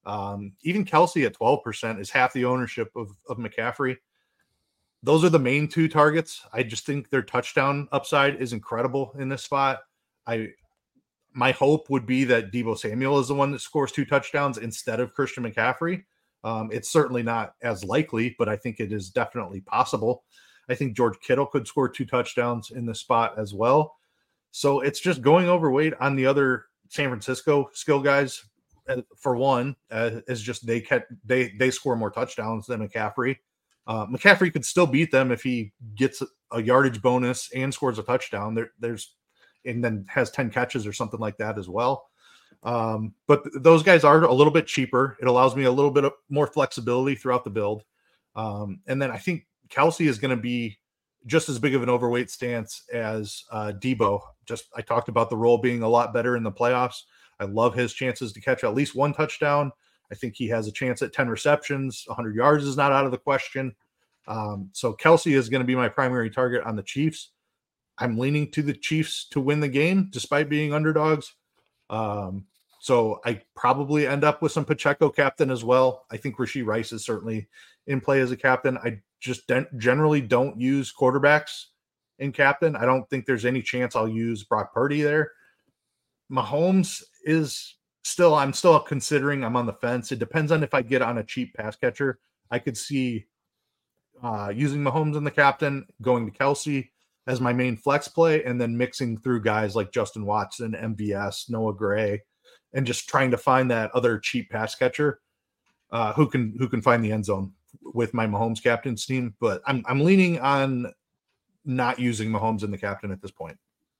Um, even Kelsey at twelve percent is half the ownership of, of McCaffrey. Those are the main two targets. I just think their touchdown upside is incredible in this spot. I my hope would be that Deebo Samuel is the one that scores two touchdowns instead of Christian McCaffrey. Um, it's certainly not as likely, but I think it is definitely possible. I think George Kittle could score two touchdowns in this spot as well. So it's just going overweight on the other San Francisco skill guys. Uh, for one, uh, is just they kept, they they score more touchdowns than McCaffrey. Uh, McCaffrey could still beat them if he gets a yardage bonus and scores a touchdown. There, there's and then has ten catches or something like that as well. Um, but th- those guys are a little bit cheaper. It allows me a little bit of more flexibility throughout the build. Um, and then I think Kelsey is going to be just as big of an overweight stance as uh, Deebo. Just I talked about the role being a lot better in the playoffs. I love his chances to catch at least one touchdown. I think he has a chance at ten receptions. one hundred yards is not out of the question. Um, so Kelsey is going to be my primary target on the Chiefs. I'm leaning to the Chiefs to win the game despite being underdogs. Um, so I probably end up with some Pacheco captain as well. I think Rashee Rice is certainly in play as a captain. I just de- generally don't use quarterbacks in captain. I don't think there's any chance I'll use Brock Purdy there. Mahomes is still, I'm still considering, I'm on the fence. It depends on if I get on a cheap pass catcher. I could see uh, using Mahomes in the captain, going to Kelsey as my main flex play, and then mixing through guys like Justin Watson, M V S, Noah Gray, and just trying to find that other cheap pass catcher uh, who can who can find the end zone with my Mahomes captain's team. But I'm I'm leaning on not using Mahomes in the captain at this point.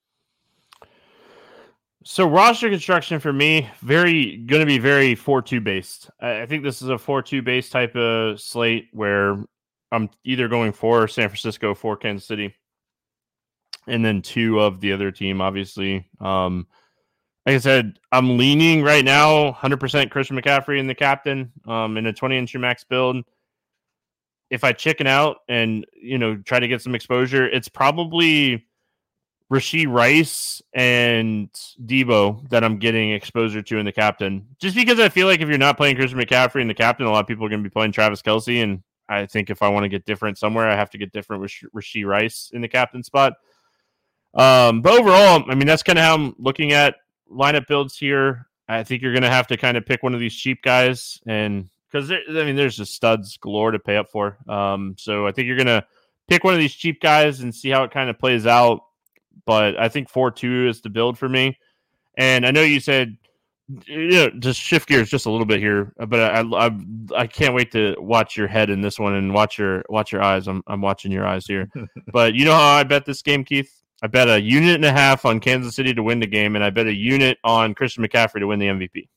So roster construction for me, very going to be very four two based. I, I think this is a four two based type of slate where I'm either going for San Francisco, for Kansas City, and then two of the other team, obviously. Um, like I said, I'm leaning right now one hundred percent Christian McCaffrey in the captain um, in a twenty-inch max build. If I chicken out and, you know, try to get some exposure, it's probably Rashee Rice and Deebo that I'm getting exposure to in the captain. Just because I feel like if you're not playing Christian McCaffrey in the captain, a lot of people are going to be playing Travis Kelce, and I think if I want to get different somewhere, I have to get different with Rashee Rice in the captain spot. Um, but overall, I mean, that's kind of how I'm looking at lineup builds here. I think you're going to have to kind of pick one of these cheap guys, and because I mean, there's just studs galore to pay up for. Um, so I think you're going to pick one of these cheap guys and see how it kind of plays out. But I think four two is the build for me. And I know you said, you know, just shift gears just a little bit here, but I, I I can't wait to watch your head in this one and watch your watch your eyes. I'm I'm watching your eyes here. But you know how I bet this game, Keith? I bet a unit and a half on Kansas City to win the game, and I bet a unit on Christian McCaffrey to win the M V P.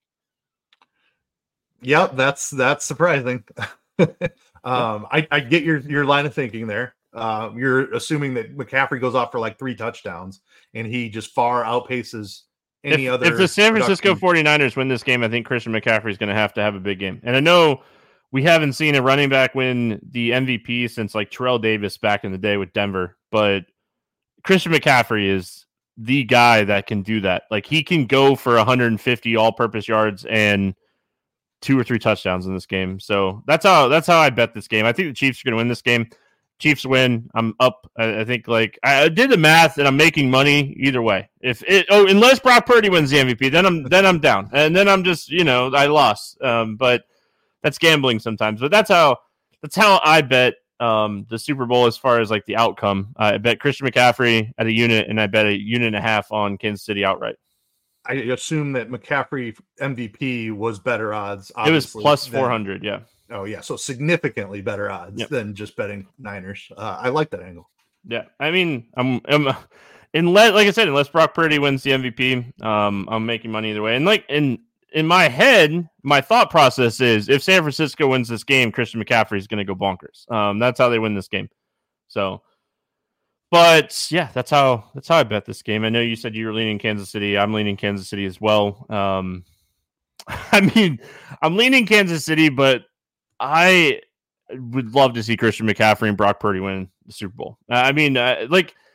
Yep, that's that's surprising. um, I, I get your your line of thinking there. Uh, you're assuming that McCaffrey goes off for like three touchdowns, and he just far outpaces any if, other. If the San Francisco production. 49ers win this game, I think Christian McCaffrey is going to have to have a big game. And I know we haven't seen a running back win the M V P since like Terrell Davis back in the day with Denver, but Christian McCaffrey is the guy that can do that. Like, he can go for one hundred fifty all-purpose yards and two or three touchdowns in this game. So that's how that's how I bet this game. I think the Chiefs are going to win this game. Chiefs win. I'm up. I, I think like I did the math, and I'm making money either way. If it oh, unless Brock Purdy wins the M V P, then I'm then I'm down, and then I'm just you know I lost. Um, but that's gambling sometimes. But that's how that's how I bet um the Super Bowl as far as like the outcome. I bet Christian McCaffrey at a unit, and I bet a unit and a half on Kansas City outright. I assume that McCaffrey M V P was better odds. It was plus four hundred. Than, yeah. Oh yeah, so significantly better odds yep. than just betting Niners. Uh, I like that angle. Yeah, I mean, I'm, I'm unless, like I said, unless Brock Purdy wins the M V P, um, I'm making money either way. And like in in my head, my thought process is if San Francisco wins this game, Christian McCaffrey is going to go bonkers. Um, that's how they win this game. So, but yeah, that's how that's how I bet this game. I know you said you were leaning Kansas City. I'm leaning Kansas City as well. Um, I mean, I'm leaning Kansas City, but I would love to see Christian McCaffrey and Brock Purdy win the Super Bowl. Uh, I mean, uh, like,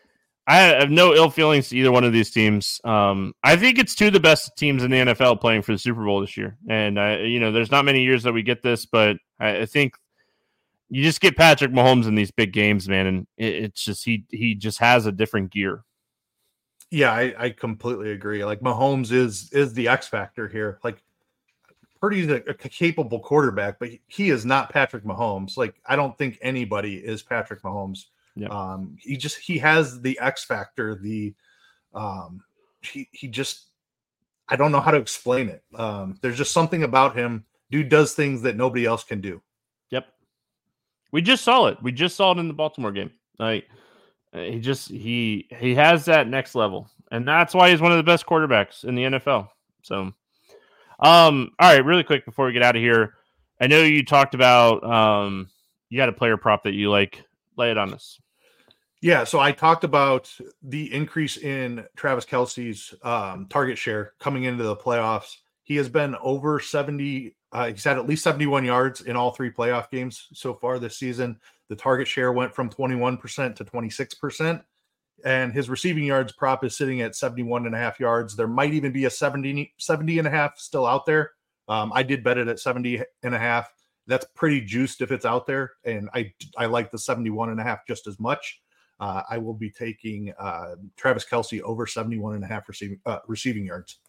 I have no ill feelings to either one of these teams. Um, I think it's two of the best teams in the N F L playing for the Super Bowl this year. And, uh, you know, there's not many years that we get this, but I, I think you just get Patrick Mahomes in these big games, man. And it, it's just he he just has a different gear. Yeah, I, I completely agree. Like Mahomes is is the X factor here. Like Purdy's a, a capable quarterback, but he, he is not Patrick Mahomes. Like I don't think anybody is Patrick Mahomes. Yep. Um, he just he has the X factor. The um, he he just I don't know how to explain it. Um, there's just something about him. Dude does things that nobody else can do. Yep. We just saw it. We just saw it in the Baltimore game. Like he just he he has that next level, and that's why he's one of the best quarterbacks in the N F L. So, um, all right, really quick before we get out of here, I know you talked about um, you had a player prop that you like. Lay it on us. Yeah, so I talked about the increase in Travis Kelce's um, target share coming into the playoffs. He has been over seventy. Uh, he's had at least seventy-one yards in all three playoff games so far this season. The target share went from twenty-one percent to twenty-six percent. And his receiving yards prop is sitting at seventy-one and a half yards. There might even be a seventy, seventy and a half still out there. Um, I did bet it at seventy and a half. That's pretty juiced if it's out there. And I, I like the seventy-one and a half just as much. Uh, I will be taking uh, Travis Kelce over seventy-one and a half receiving uh, receiving yards.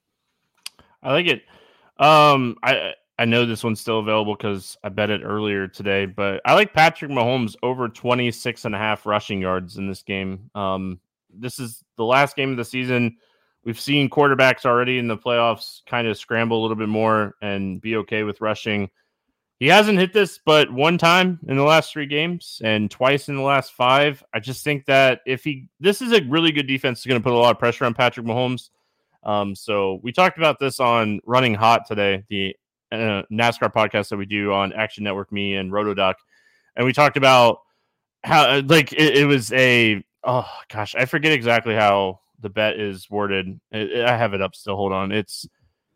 I like it. Um, I I know this one's still available because I bet it earlier today, but I like Patrick Mahomes over twenty-six and a half rushing yards in this game. Um, this is the last game of the season. We've seen quarterbacks already in the playoffs kind of scramble a little bit more and be okay with rushing. He hasn't hit this but one time in the last three games and twice in the last five. I just think that if he, this is a really good defense that's going to put a lot of pressure on Patrick Mahomes. Um, so we talked about this on Running Hot today, the uh, NASCAR podcast that we do on Action Network, me and RotoDoc. And we talked about how, like, it, it was a, oh gosh, I forget exactly how the bet is worded. I, I have it up still. Hold on. It's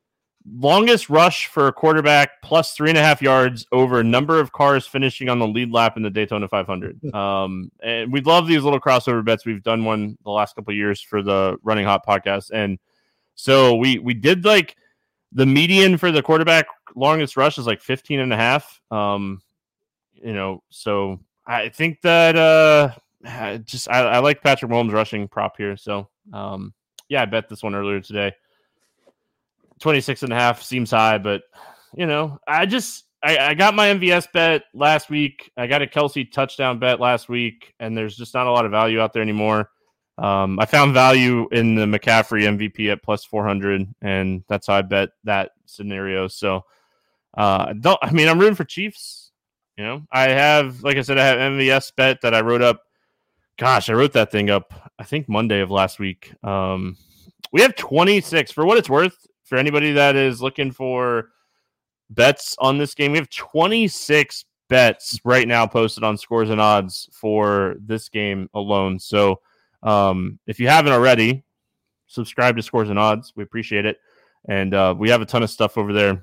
longest rush for a quarterback plus three and a half yards over number of cars finishing on the lead lap in the Daytona five hundred. Um, and we love these little crossover bets. We've done one the last couple of years for the Running Hot podcast. And so we, we did like the median for the quarterback longest rush is like fifteen and a half. Um, you know, so I think that uh, just, I, I like Patrick Mahomes rushing prop here. So um, yeah, I bet this one earlier today. twenty-six and a half seems high, but you know, I just, I, I got my M V S bet last week. I got a Kelce touchdown bet last week, and there's just not a lot of value out there anymore. Um, I found value in the McCaffrey M V P at plus four hundred, and that's how I bet that scenario. So, uh, don't, I mean, I'm rooting for Chiefs. You know, I have, like I said, I have M V S bet that I wrote up. Gosh, I wrote that thing up, I think Monday of last week. Um, we have twenty-six for what it's worth. For anybody that is looking for bets on this game, we have twenty-six bets right now posted on Scores and Odds for this game alone. So um, if you haven't already, subscribe to Scores and Odds. We appreciate it. And uh, we have a ton of stuff over there.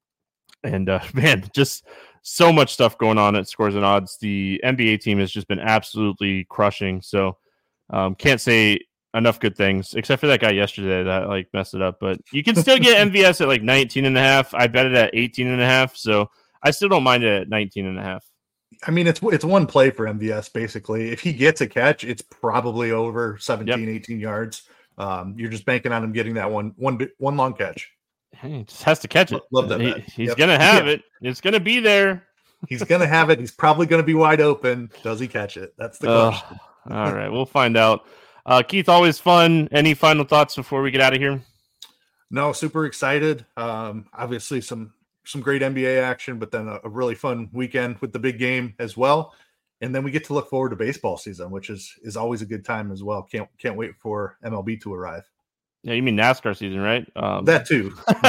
And uh, man, just so much stuff going on at Scores and Odds. The N B A team has just been absolutely crushing. So um, can't say enough good things, except for that guy yesterday that like messed it up. But you can still get M V S at like nineteen and a half. I bet it at eighteen and a half. So I still don't mind it at nineteen and a half. I mean, it's it's one play for M V S, basically. If he gets a catch, it's probably over seventeen, yep. eighteen yards. Um, you're just banking on him getting that one, one, one long catch. He just has to catch it. Love that. He, he's yep. going to have yeah. it. It's going to be there. He's going to have it. He's probably going to be wide open. Does he catch it? That's the uh, question. All right. We'll find out. Uh, Keith, always fun. Any final thoughts before we get out of here? No, super excited. Um, obviously some some great N B A action, but then a, a really fun weekend with the big game as well. And then we get to look forward to baseball season, which is is always a good time as well. Can't can't wait for M L B to arrive. Yeah, you mean NASCAR season, right? Um, that too.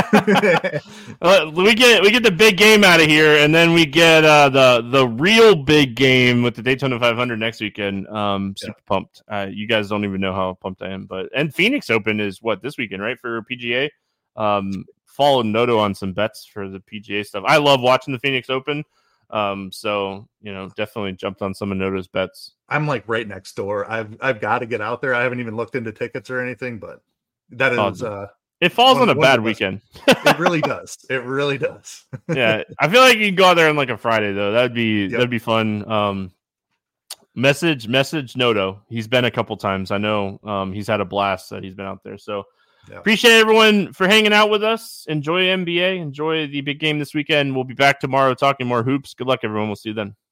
we get we get the big game out of here, and then we get uh, the the real big game with the Daytona five hundred next weekend. Um, super yeah. pumped. Uh, you guys don't even know how pumped I am. But and Phoenix Open is what this weekend, right, for P G A. Um, follow Noto on some bets for the P G A stuff. I love watching the Phoenix Open. Um, so you know, definitely jumped on some of Noto's bets. I'm like right next door. I've I've got to get out there. I haven't even looked into tickets or anything, but that is uh it falls one, on a bad weekend. It really does. It really does. Yeah, I feel like you can go out there on like a Friday though. That'd be yep. that'd be fun. Um, message message Noto. He's been a couple times. I know. Um, he's had a blast that he's been out there. So. Yeah. Appreciate everyone for hanging out with us. Enjoy N B A. Enjoy the big game this weekend. We'll be back tomorrow talking more hoops. Good luck, everyone. We'll see you then.